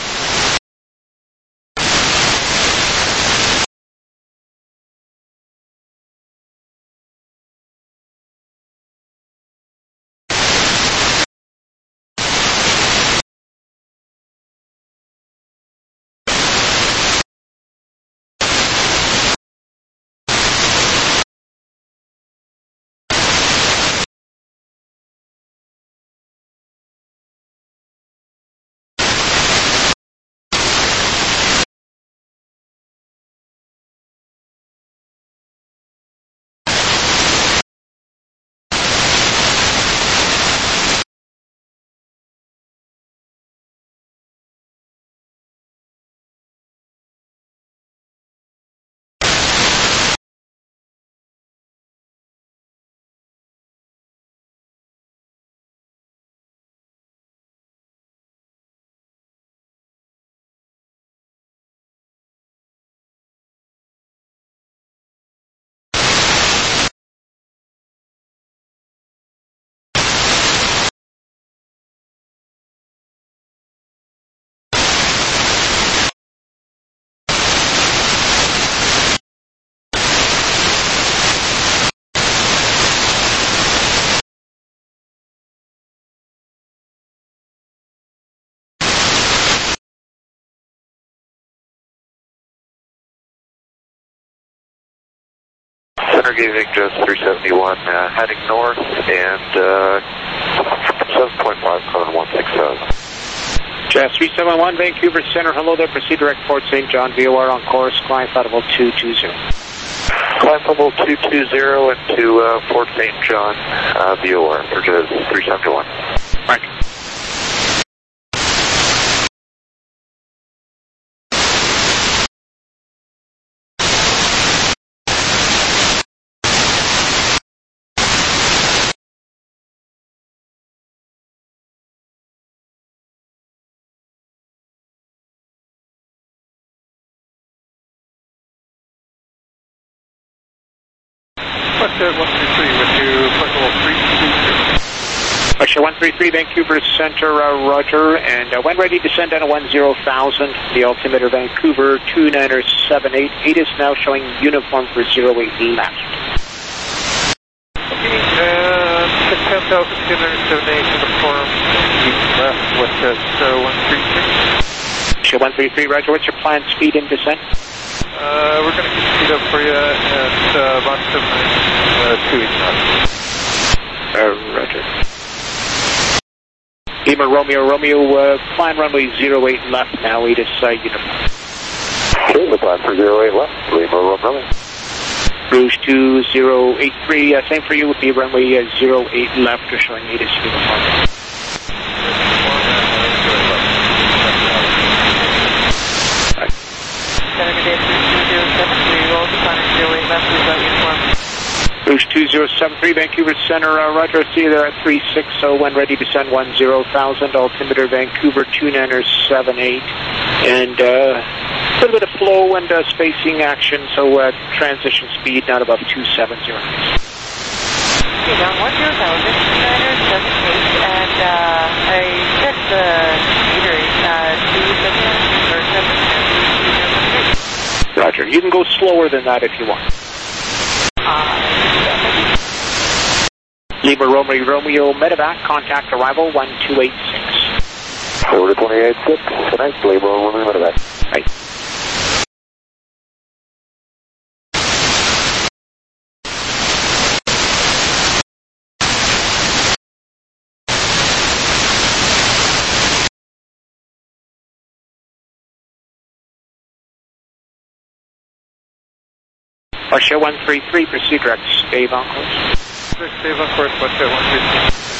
Center gave Victor three seventy-one, uh, heading north, and uh, seven point five, code one six seven. Jazz three seven one, Vancouver Center, hello there, proceed direct Port Saint John, V O R on course, climb flight level two two zero. Climb level two two zero into uh, Port Saint John, uh, V O R for Jazz three seven one. Right. Westjet one three three with you, flight level three two zero. Westjet one three three, Vancouver Center, uh, Roger, and uh, when ready, descend down to one zero thousand, the altimeter Vancouver two niner seven eight, eight is now showing uniform for zero eight left. Okay, and ten thousand two hundred seventy-eight uniform, east left, Westjet uh, one three three. Westjet one three three, Roger, what's your planned speed in descent? Uh, we're going to keep speed up for you at uh, about seven uh, two eight knots. Uh, Roger. Lima Romeo, Romeo, uh, climb runway zero eight left now, eight is uh, uniform. Okay, the plan for zero eight left, Lima Romeo. Rouge two zero eight three, uh, same for you, would be runway uh, zero eight left, or showing eight is uniform. Rouge two zero seven three, Vancouver Center, uh, Roger, see you there at three six zero, when ready to send one zero thousand, altimeter Vancouver two niner seven eight, and uh, a little bit of flow and uh, spacing action, so uh, transition speed not above two seven zero. Okay, down one zero thousand, two niner seven eight, and uh, I checked the meter, uh, two seven or seven three. Roger, you can go slower than that if you want. Lima Romeo, Romeo, Medevac, contact arrival one two eight six. Over to twenty-eight six, tonight, Lima Romeo, Medevac. Right. Westjet one three three, proceed direct, stave on course. Stave on course, Westjet one three three.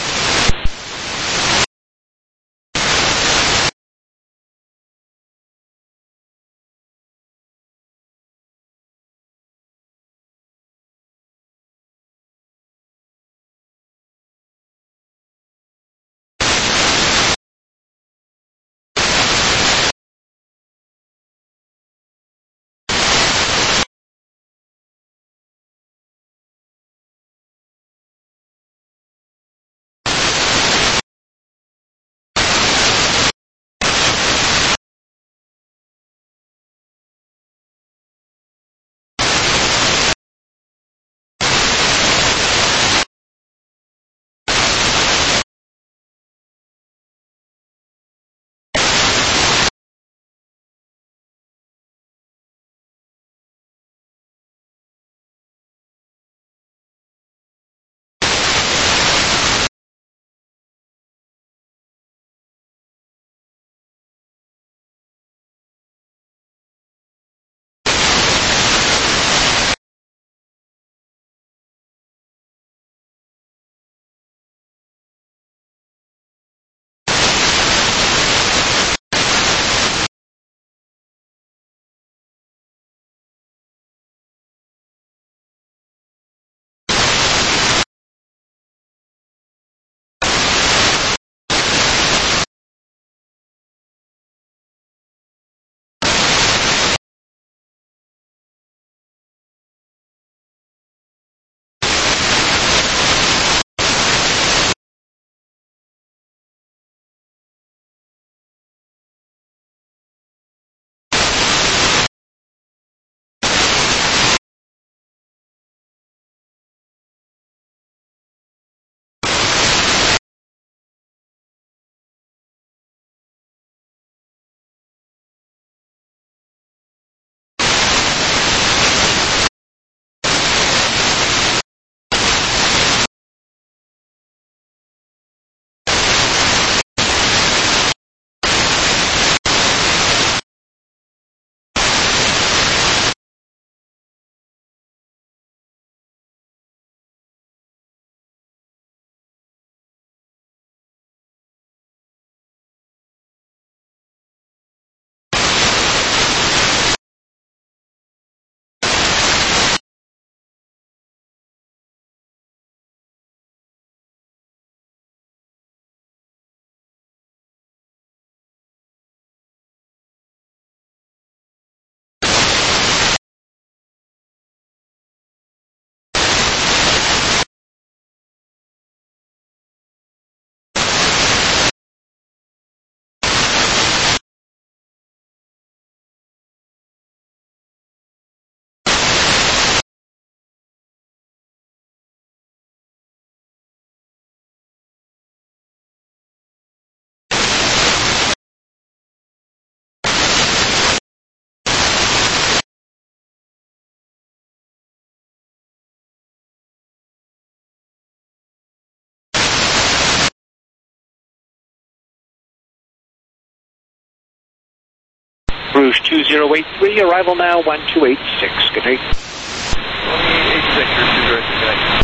Rouge two zero eight three, arrival now one two eight six. Good night. eight six, two direct, good night.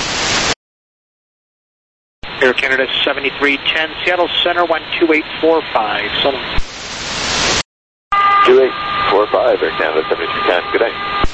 Air Canada seventy-three ten, Seattle Center one two eight four five. So two eight four five, Air Canada seventy-three ten, good night.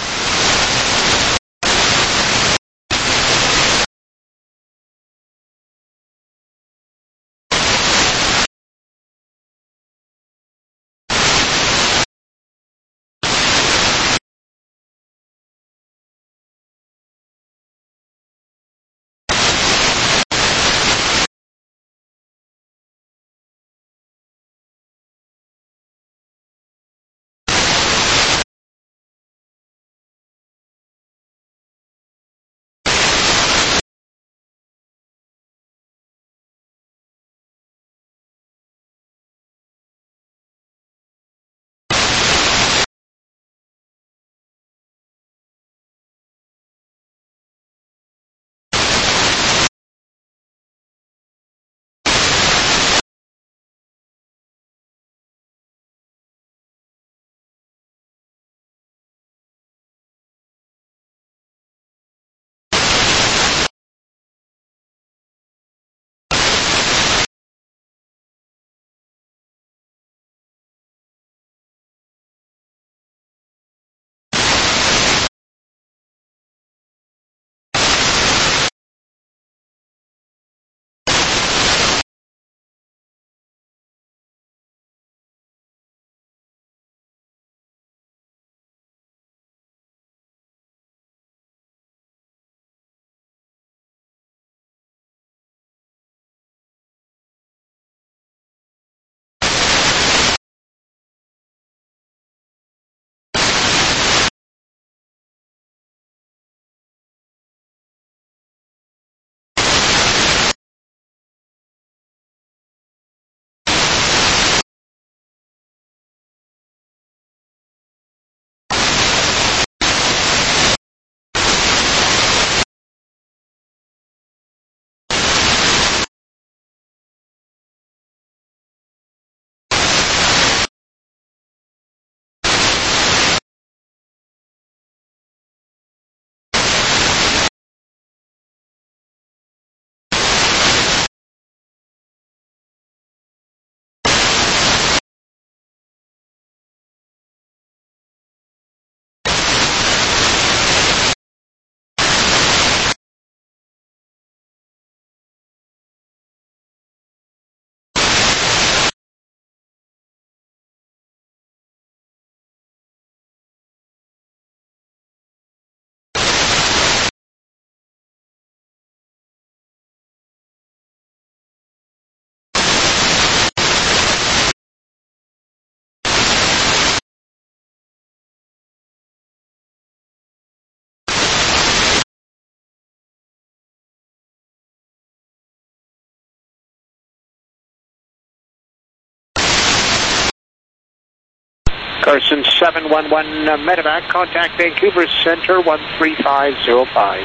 Carson seven one one uh, Medevac, contact Vancouver Center one three five zero five.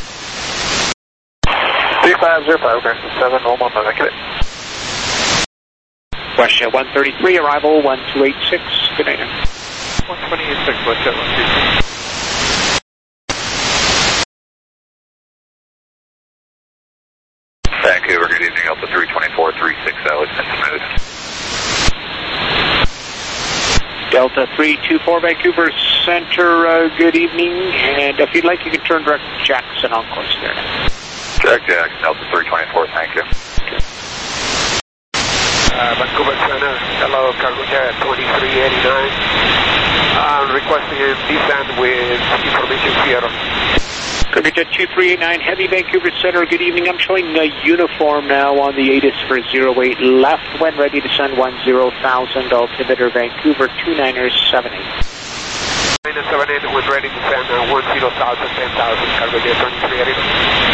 three five zero five, Carson seven one one Medevac. Westjet one thirty-three, arrival one two eight six. Good night. one twenty-eight six, Westjet one thirty-three. Vancouver, good evening, Alpha three twenty-four three six zero, it's been submitted. Delta three two four, Vancouver Center, uh, good evening, and if you'd like, you can turn direct to Jackson on course there. Direct Jackson, Delta three twenty-four, thank you. Uh, Vancouver Center, hello, cargo jet twenty-three eighty-nine. I'm requesting a descent with information zero. Cargo jet two three eight nine, Heavy Vancouver Center, good evening. I'm showing a uniform now on the A T I S for zero eight left when ready to send one zero thousand, altimeter Vancouver two niner seven eight. nine seven eight, when ready to send uh, one zero thousand, ten thousand, cargo jet twenty-three eighty-nine.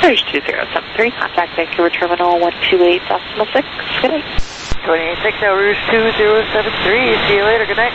Courage two zero seven three, contact Vancouver Terminal one two eight decimal six. Good night. twenty-eight six, now Rouge two zero seven three. See you later. Good night.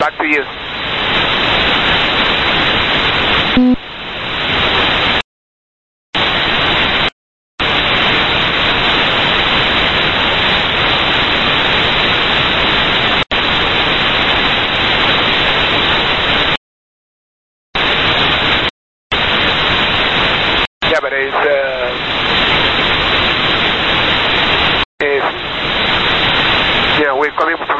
Back to you. Yeah, but it's, uh, it's, yeah, we're coming from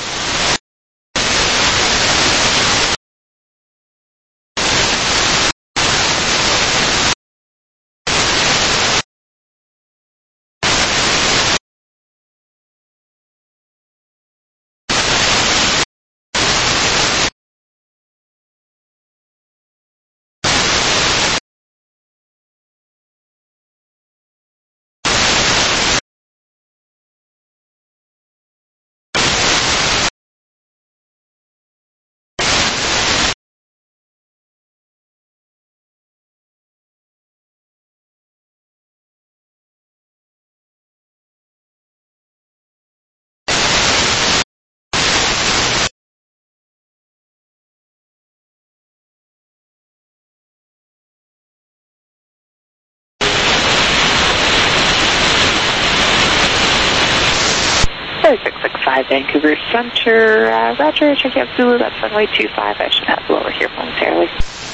six six five Vancouver Center, uh, Roger, check out Zulu, that's runway two five, I should have you over here momentarily.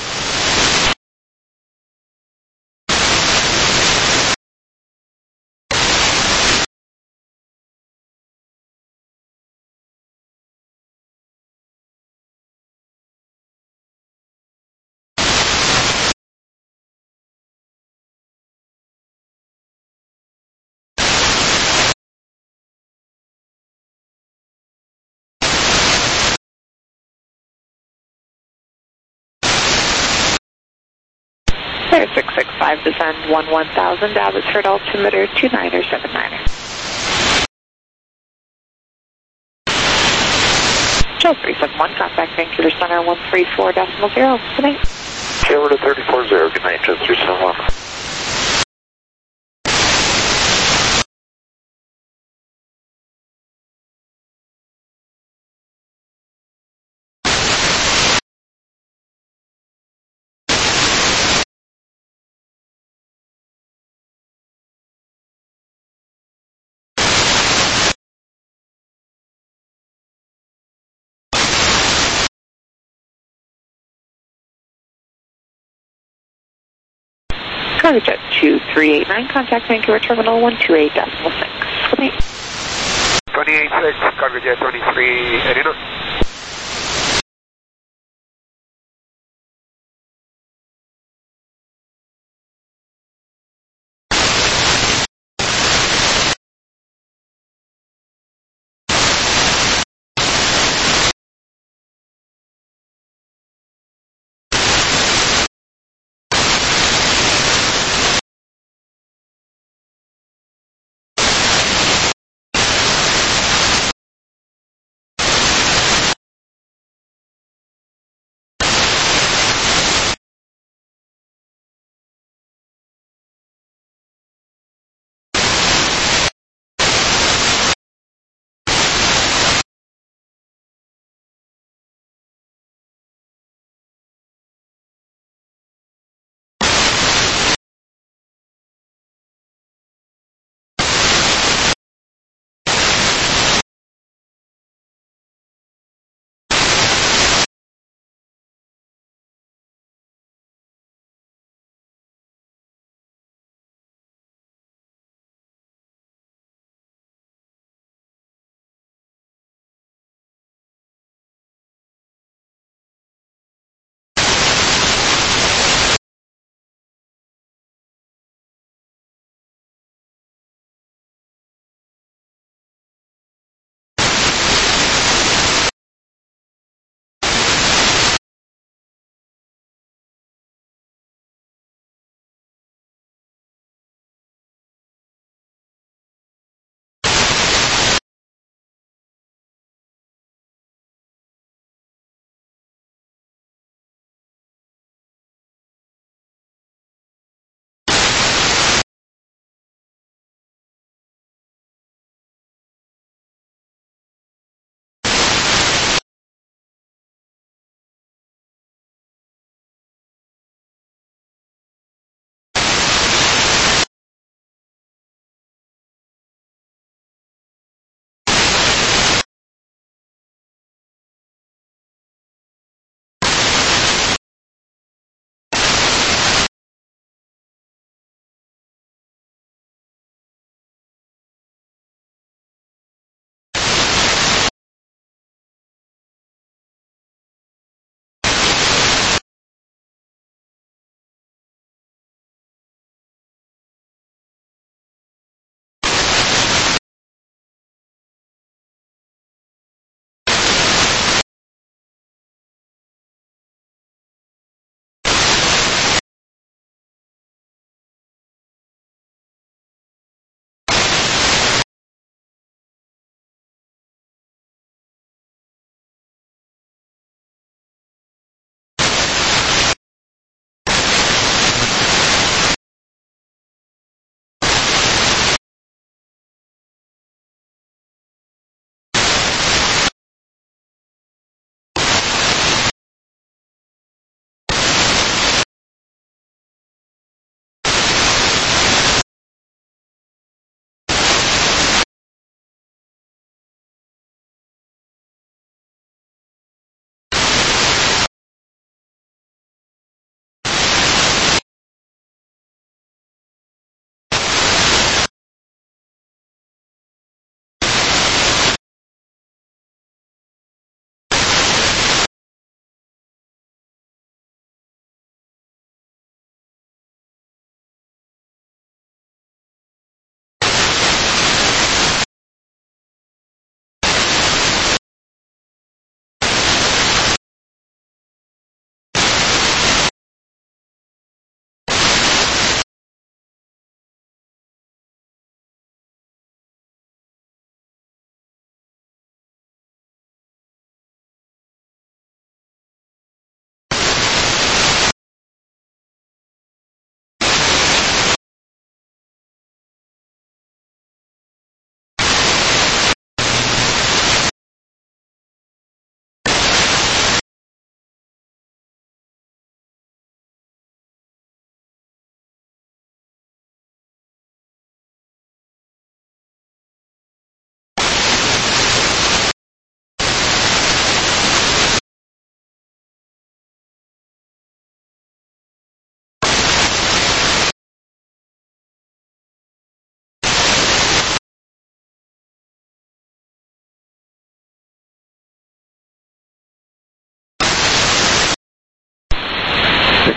Clear six six five, descend one one thousand, Abbotsford altimeter two niner seven niner. Joe three seven one, contact Vancouver Center one three four decimal zero. Good night. Taylor to thirty four zero, good night, Joe three seven one. Cargo Jet two three eight nine, contact Vancouver Terminal one two eight decimal six. Good night. twenty-eight six, Cargo Jet twenty-three eighty-nine.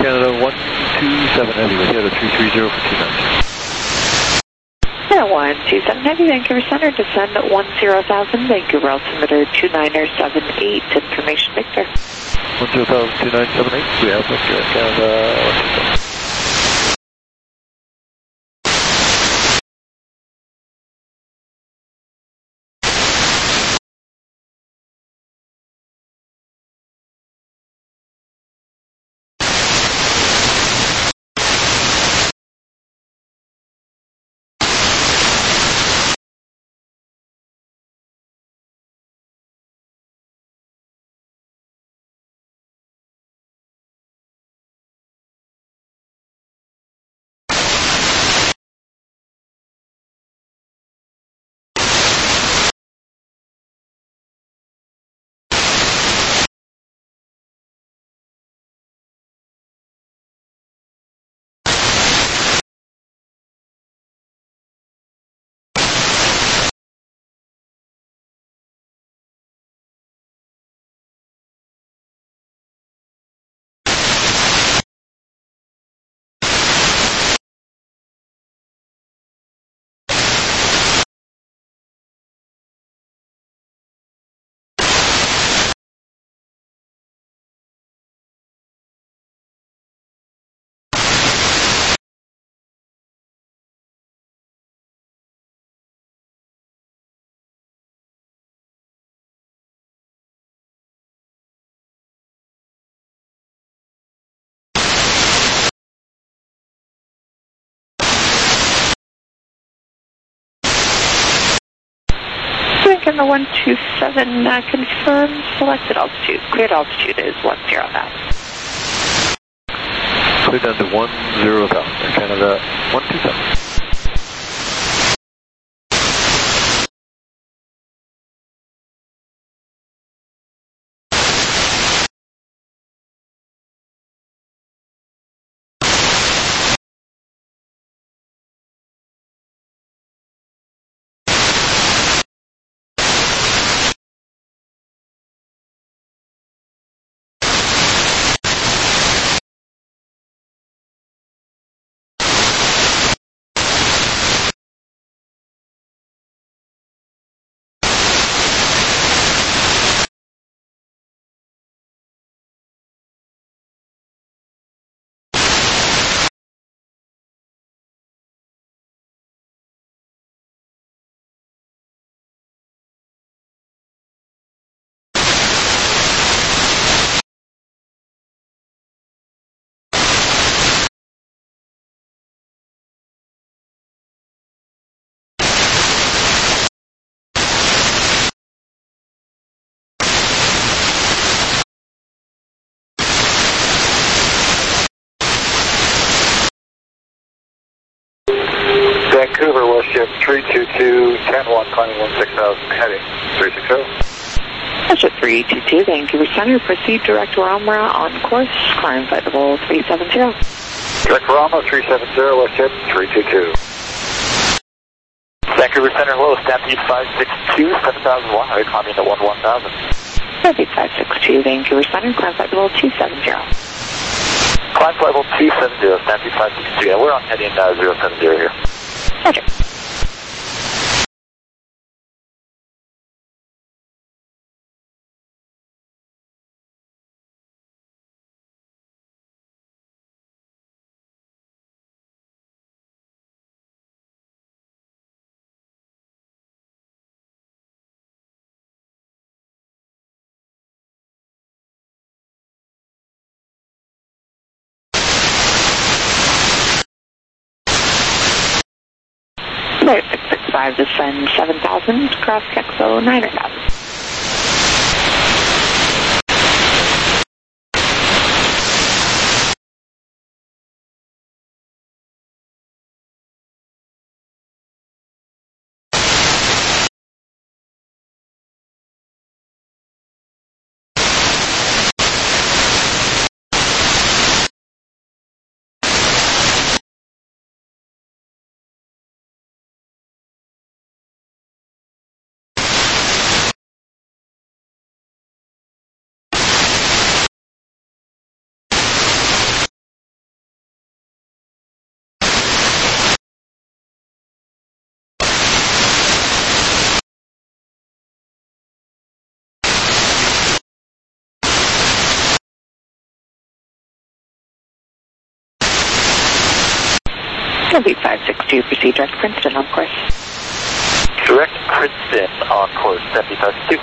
Canada one two seven Heavy with Toyota three three zero for two nine. Yeah, one two seven Heavy, Vancouver Center, descend at one zero thousand, Vancouver altimeter two niner seven eight, information Victor. one zero thousand two nine seven eight, we have Victor, Canada one two seven. In the one two seven, uh, confirmed selected altitude. Cleared altitude is one zero thousand. Clear down to one zero thousand, Canada one two seven. Vancouver, Westship three two two, ten one, climbing one six thousand, heading three six zero. Westship three two two, Vancouver Center, proceed direct Ramra on course, climb flight level three seven zero. Direct Ramra three seven zero, Westship three two two. Vancouver Center, hello, Stampede five six two, seven thousand one, are you climbing to one one thousand? Stampede five six two, Vancouver Center, climb flight level two seven zero. Climb flight level two seven zero, Stampede five six two, yeah, we're on heading uh, zero seven zero here. Roger. Flight six six five, descend seven thousand, cross Kexo nine thousand. It'll be five six two, proceed direct Princeton on course. Direct Princeton on course, Deputy five six two.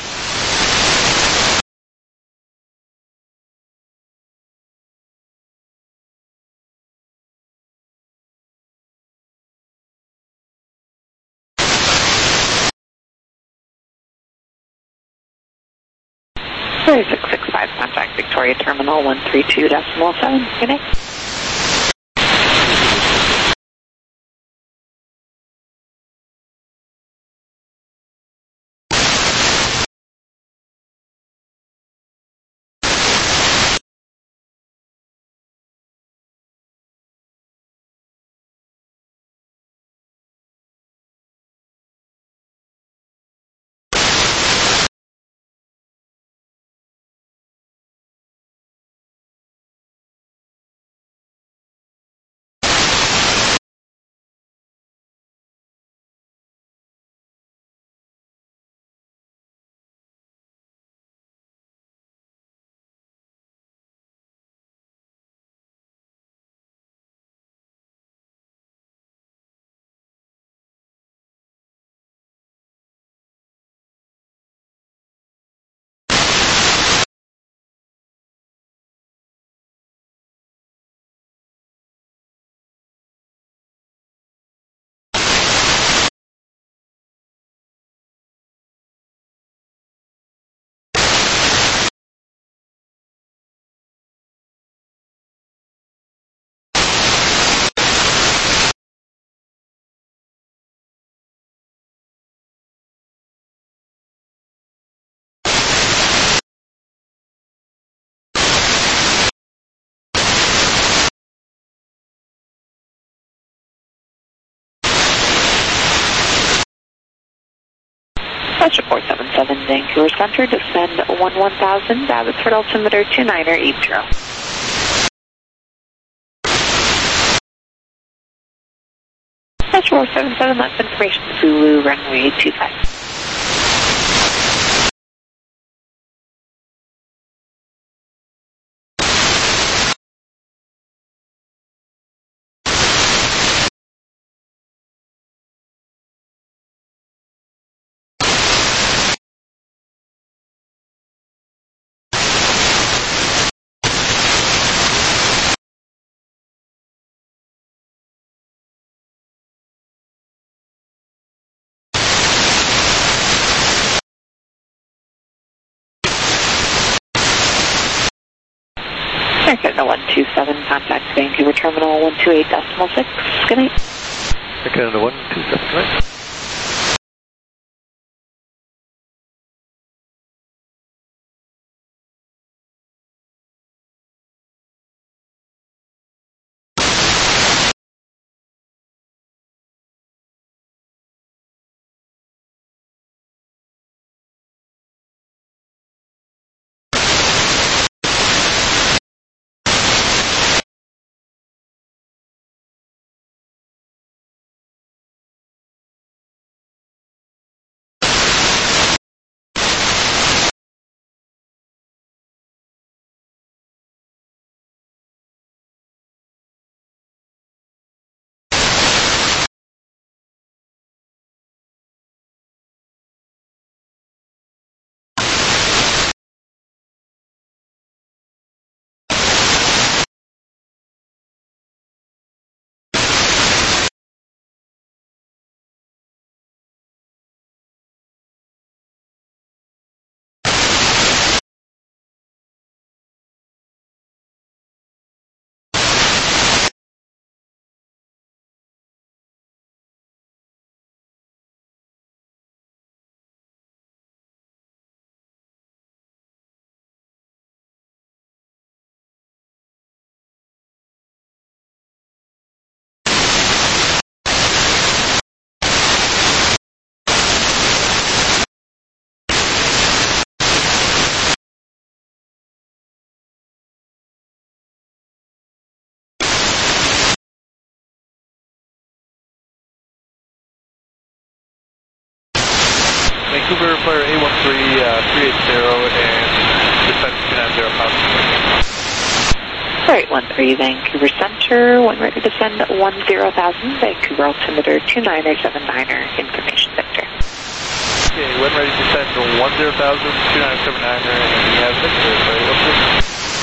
three six six five, contact Victoria Terminal one three two decimal seven. Good night. Pleasure four seven seven, Vancouver Center, descend one one thousand, Abbotsford altimeter two niner eight zero. Pleasure four seven seven, last information, Zulu, runway two five. Air one two seven, contact Vancouver Terminal one two eight decimal six. Good night. Air one two seven, good night. Vancouver, flyer A one three, uh, three eight zero, and descent two nine zero pounds. Right, one three Vancouver Center, when ready to send one zero thousand, Vancouver altimeter two niner seven niner, information vector. Okay, when ready to send one zero thousand, two nine seven niner, and we have Victor, sorry, what's this?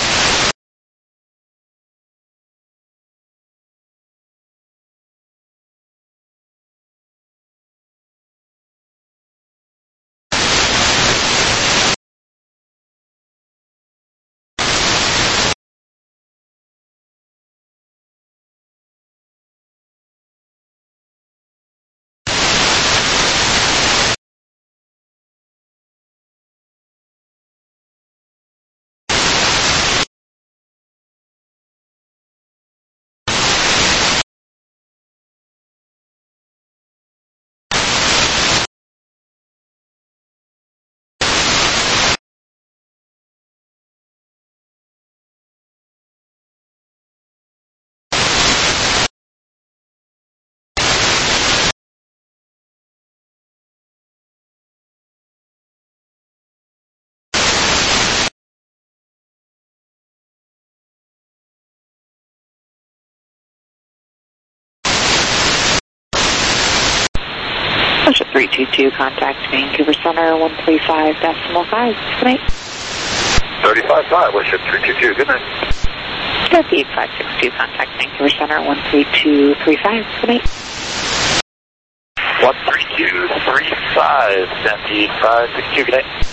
Ocean three two two, contact Vancouver Center, one three five decimal five. Good night. thirty-five five, Ocean three two two, good night. Stampede five six two, contact Vancouver Center, one three two three five. Good night. one three two three five, Stampede five six two, good night.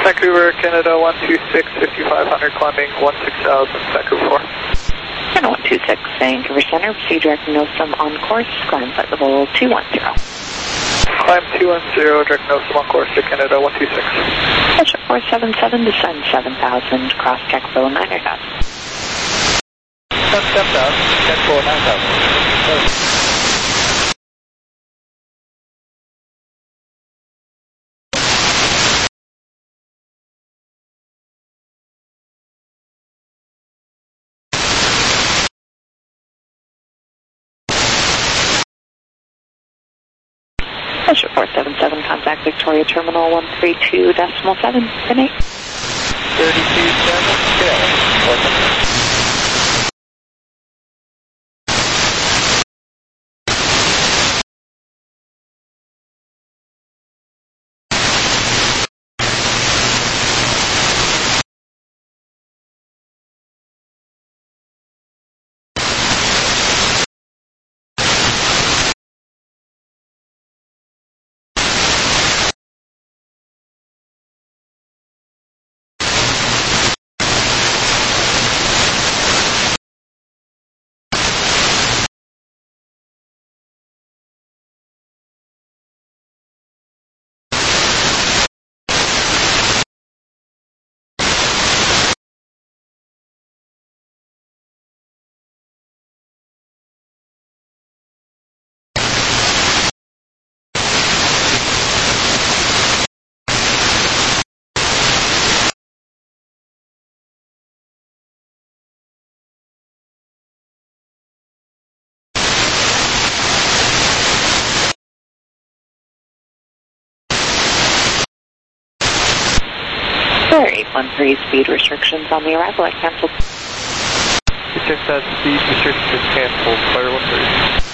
Vancouver, Canada, one two six, fifty-five hundred, climbing one six thousand, Vancouver four. Canada one two six, Vancouver Center, proceed direct Nostrum on course, climb flight level two one zero. Climb two one zero, direct Nostrum on course to Canada one two six. Pressure four seven seven, descend seven thousand, cross check below nine thousand. seven thousand, check below nine thousand. Pressure four seven seven, contact Victoria Terminal one three two decimal seven, good night. thirty-two seven, good eight one three, speed restrictions on the arrival at canceled. Check that speed restrictions canceled, Fire one three.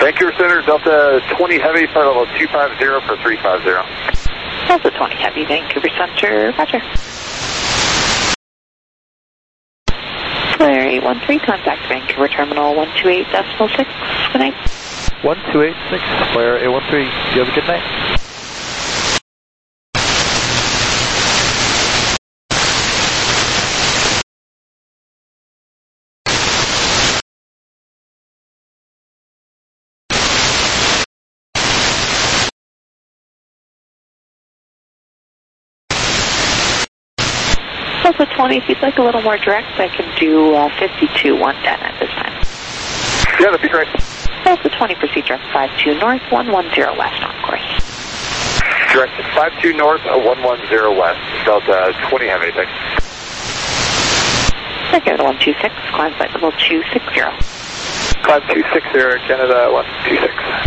Vancouver Center, Delta twenty Heavy, flight level two five zero for three five zero. Delta twenty Heavy, Vancouver Center, roger. Flare eight one three, contact Vancouver Terminal one two eight decimal six, good night. one two eight six, Flare eight one three, you have a good night. Delta twenty, if you'd like a little more direct, I can do uh, fifty-two one ten at this time. Yeah, that'd be great. Delta twenty, proceed direct five two north, one one zero west on course. Direct five two north, one one zero west, Delta twenty Heavy, thanks. Canada one two six, climb flight level two six zero. Climb two six zero, Canada one two six.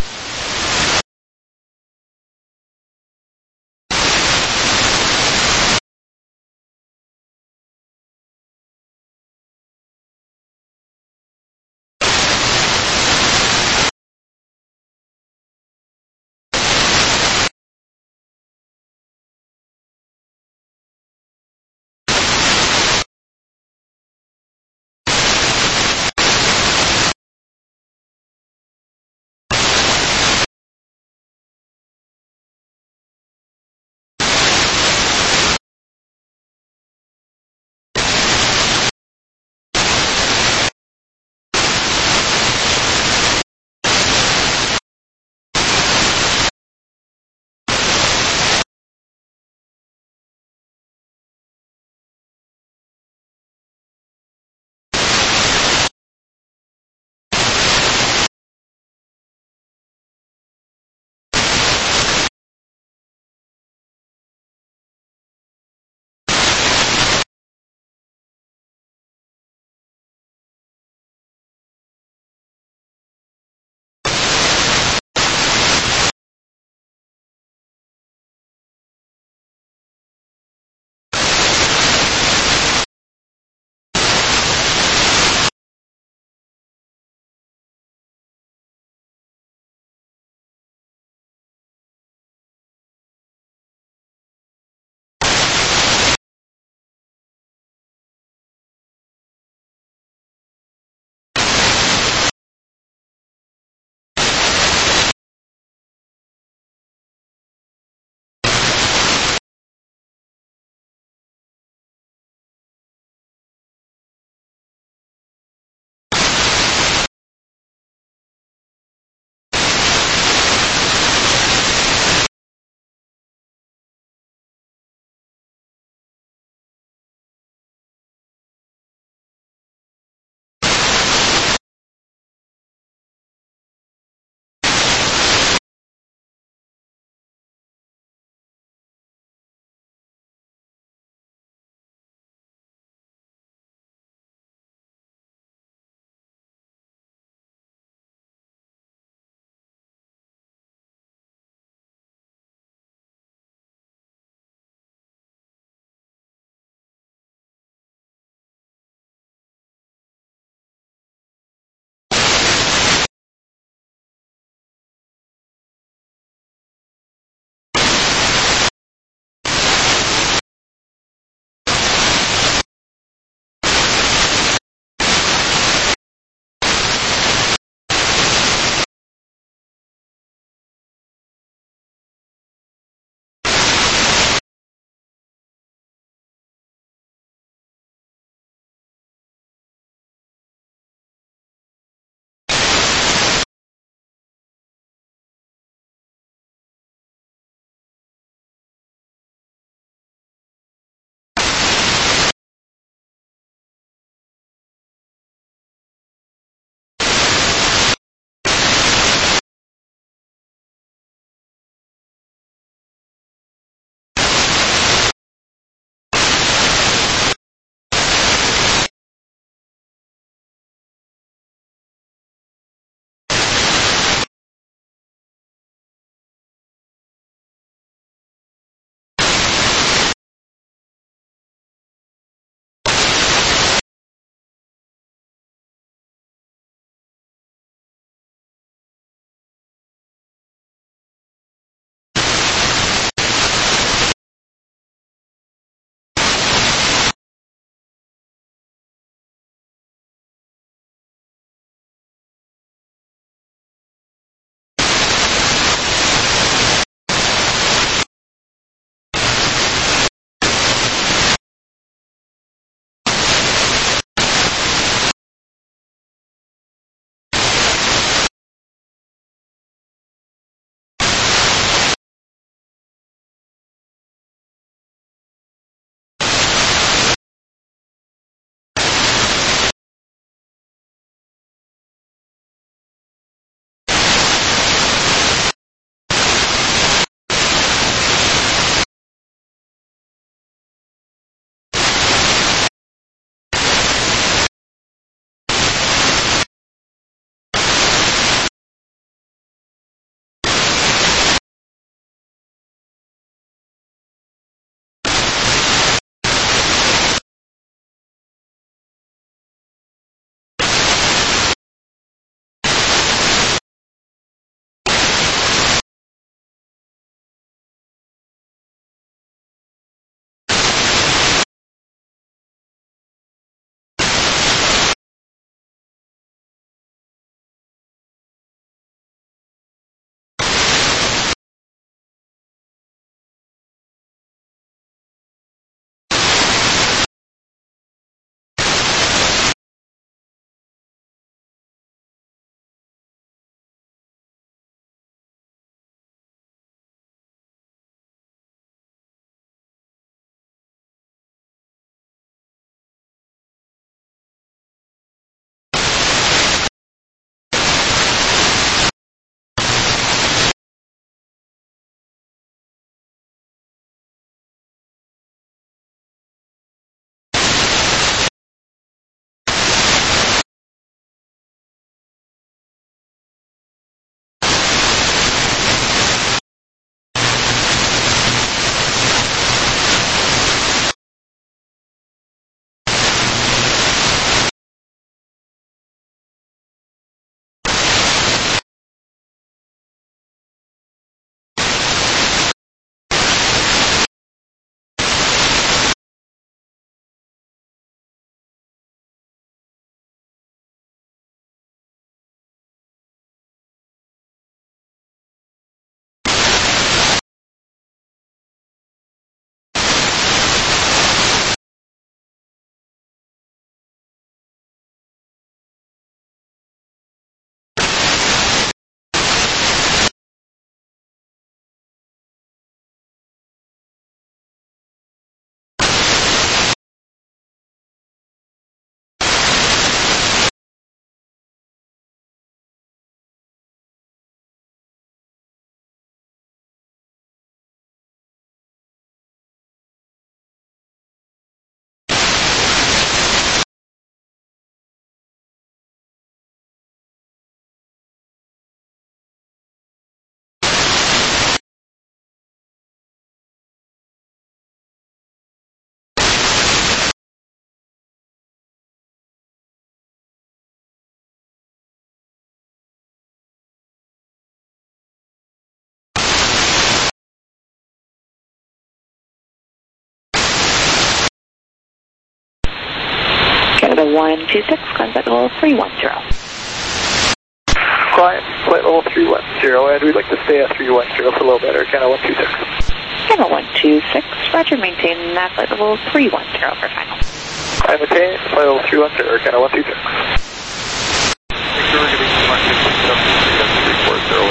one two six, climb flight level three one zero. Climb flight level three one zero, and we'd like to stay at three one zero for a little bit, Air Canada one two six. Canada one two six, roger, maintain that flight level three one zero for final. I maintain flight level three one zero, Air Canada one two six. We're getting one six seven three four zero.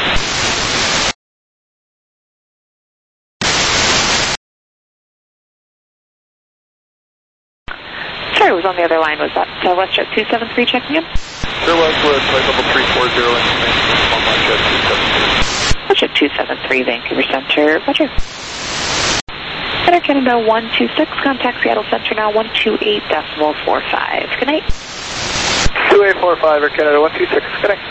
Sorry, was on the other line. Was that uh, WestJet two seven three checking in? Sure was, with flight level three four zero and maintenance on WestJet two seven three. WestJet two seven three, Vancouver Center, roger. Air Canada one two six, contact Seattle Center now one two eight decimal four five. Good night. two eight four five, Air Canada one two six, good night.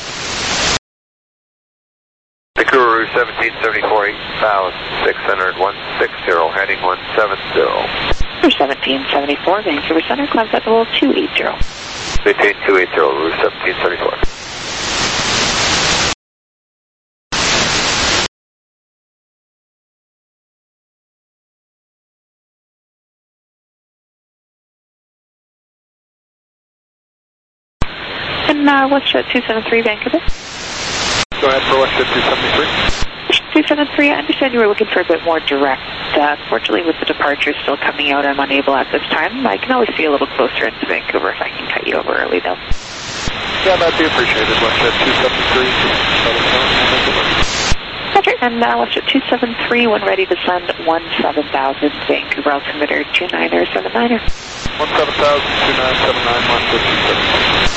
Vancouver seventeen seventy-four, eight thousand six hundred, one sixty, heading one seven zero. seventeen seventy-four, Vancouver Center, climb flight level two eight zero. Maintain two eight zero, Route seventeen seventy-four. And uh, WestJet two seven three, Vancouver. Go ahead for WestJet two seventy-three. two seven three, I understand you were looking for a bit more direct. Uh, unfortunately, with the departure still coming out, I'm unable at this time. I can always see a little closer into Vancouver if I can cut you over early, though. Yeah, that'd be appreciated. WestJet two seventy-three. Roger, and uh, WestJet two seven three, when ready to send one seven thousand, Vancouver altimeter two niner seven niner. one seven thousand, two nine seven nine, WestJet two seven three.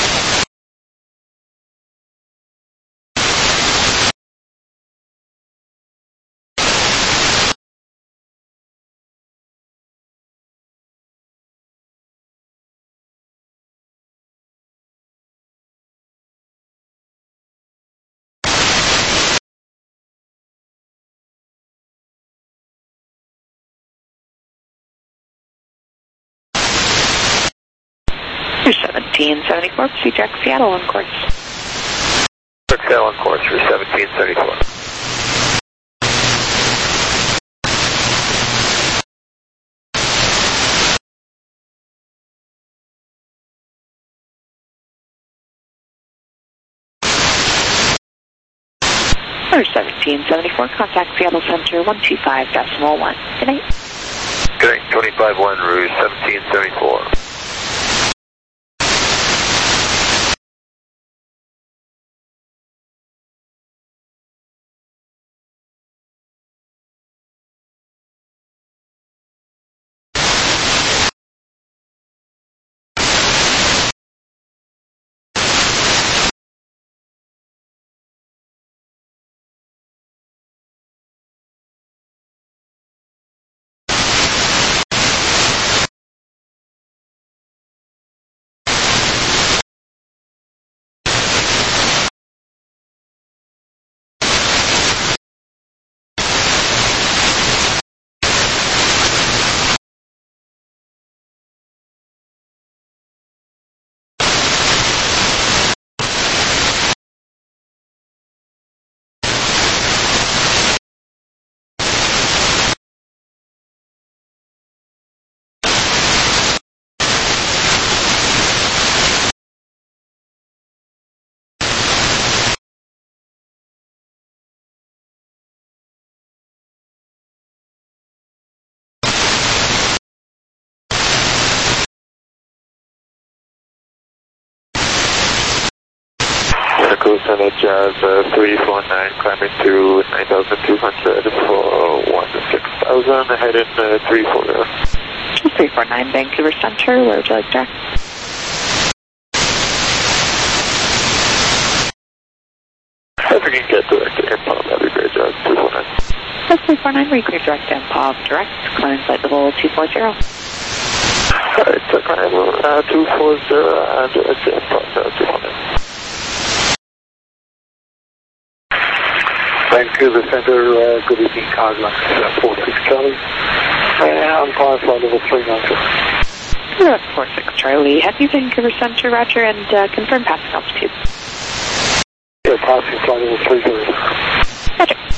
seventeen seventy-four, proceed direct Seattle on course. Direct Seattle on course for seventeen seventy-four. seventeen seventy-four, contact Seattle Center one two five decimal one. Good night. Good night, twenty-five one, Rouge seventeen seventy-four. Cruise on Jazz uh, three four nine, climbing to nine thousand two hundred for one six thousand, heading uh, three four zero. three four nine, Vancouver Center, where would you like direct? If we can get direct to Impalm, that'd be great, Jazz three four nine. That's three four nine, reclear direct to Impalm, direct, climb flight level two four zero. Alright, so climb uh, two four zero and direct to Impalm, uh, two four nine. Vancouver Center, uh, good evening, Coglan, uh, four six Charlie. And I'm calling flight level three nine two. That's four six Charlie, Heavy Vancouver Center, roger, and uh, confirm passing altitude. Yeah, passing flight level three zero. Roger.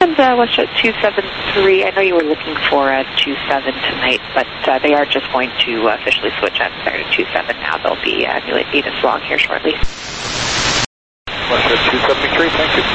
And uh, WestJet two seven three, I know you were looking for a two seven tonight, but uh, they are just going to uh, officially switch on to two seven now. They'll be uh, eight us along here shortly. WestJet two seventy-three, thank you.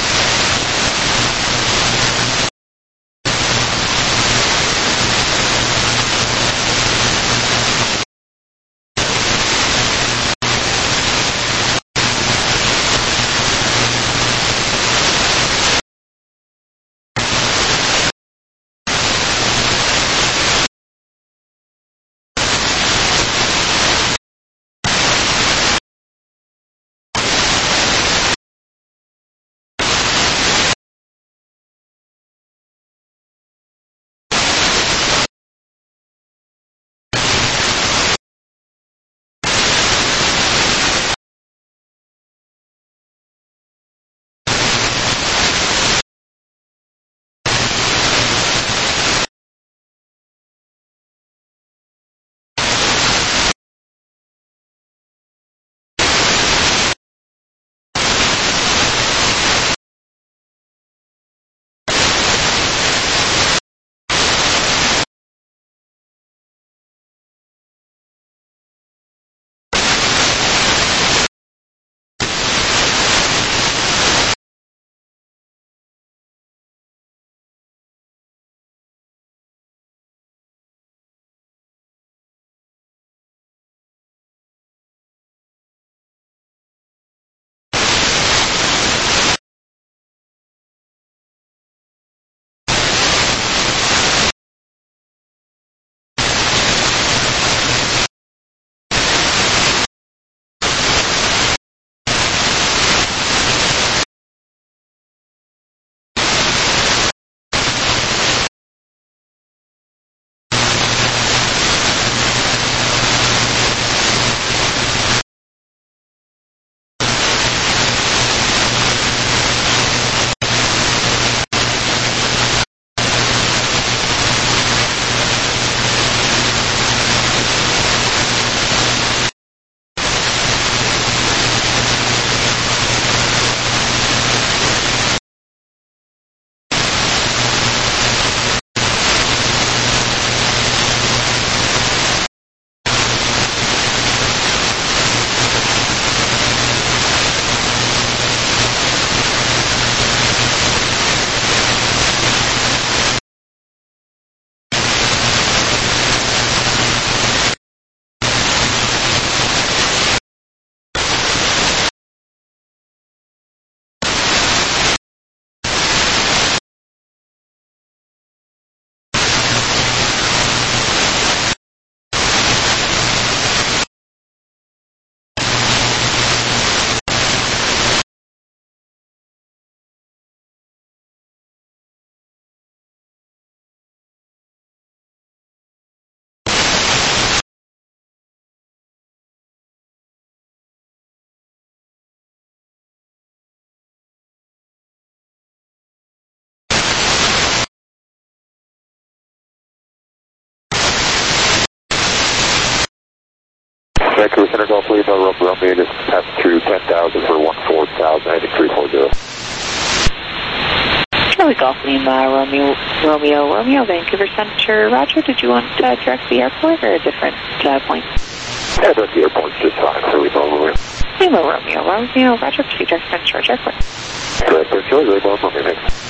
Vancouver Center Golf Lima, Romeo, Romeo, just passed through ten thousand for one four thousand, heading three four zero. Charlie Golf Lima, Romeo, Romeo, Romeo, Vancouver Center. Roger, did you want uh, direct the airport or a different uh, point? Yeah, direct the airport's just fine for Lima, Romeo. Lima, Romeo, Romeo, Roger, proceed direct Prince George Airport. Direct Prince George, Lima, Romeo, thanks.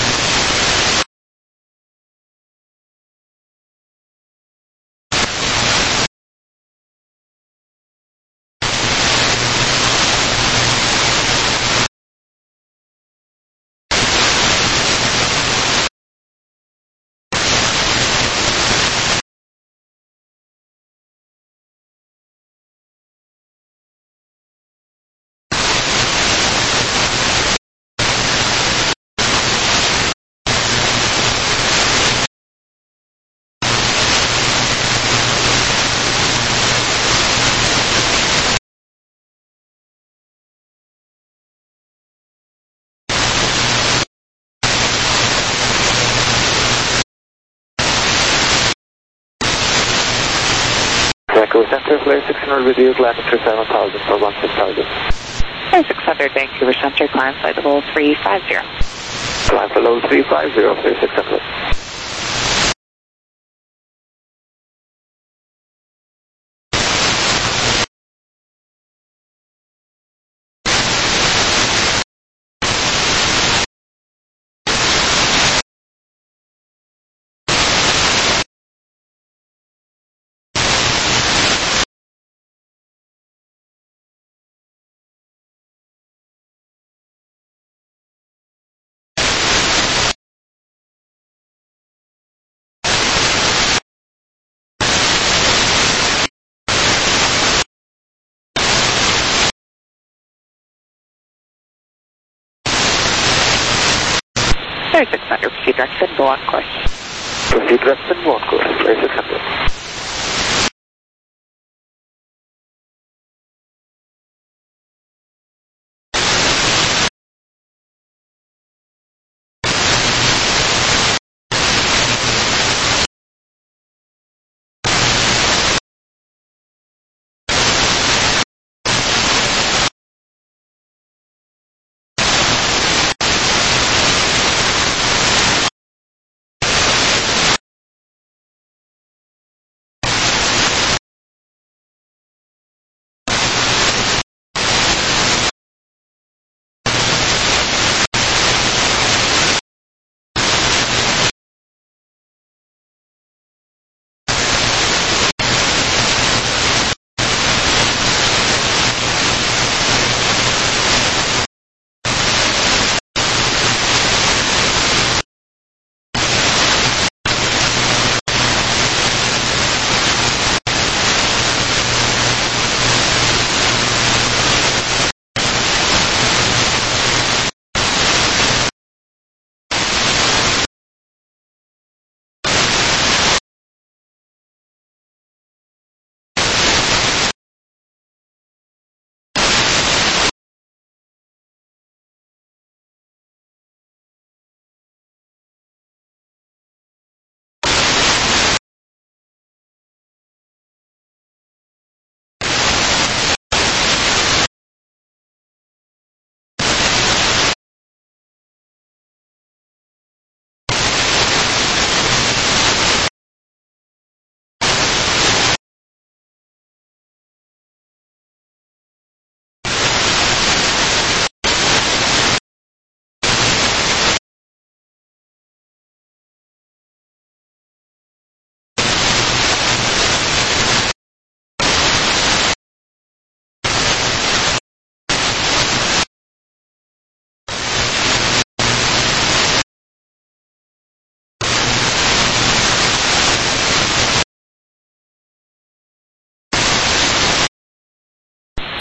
Vancouver Center, Flare six hundred with you, landing through seven thousand for one six thousand. Flare six hundred, Vancouver Center, climb flight level three five zero. Climb below three five zero, thirty-six hundred. thirty-six hundred, proceed direct and go on course. Proceed direct and go on course, thirty-six hundred.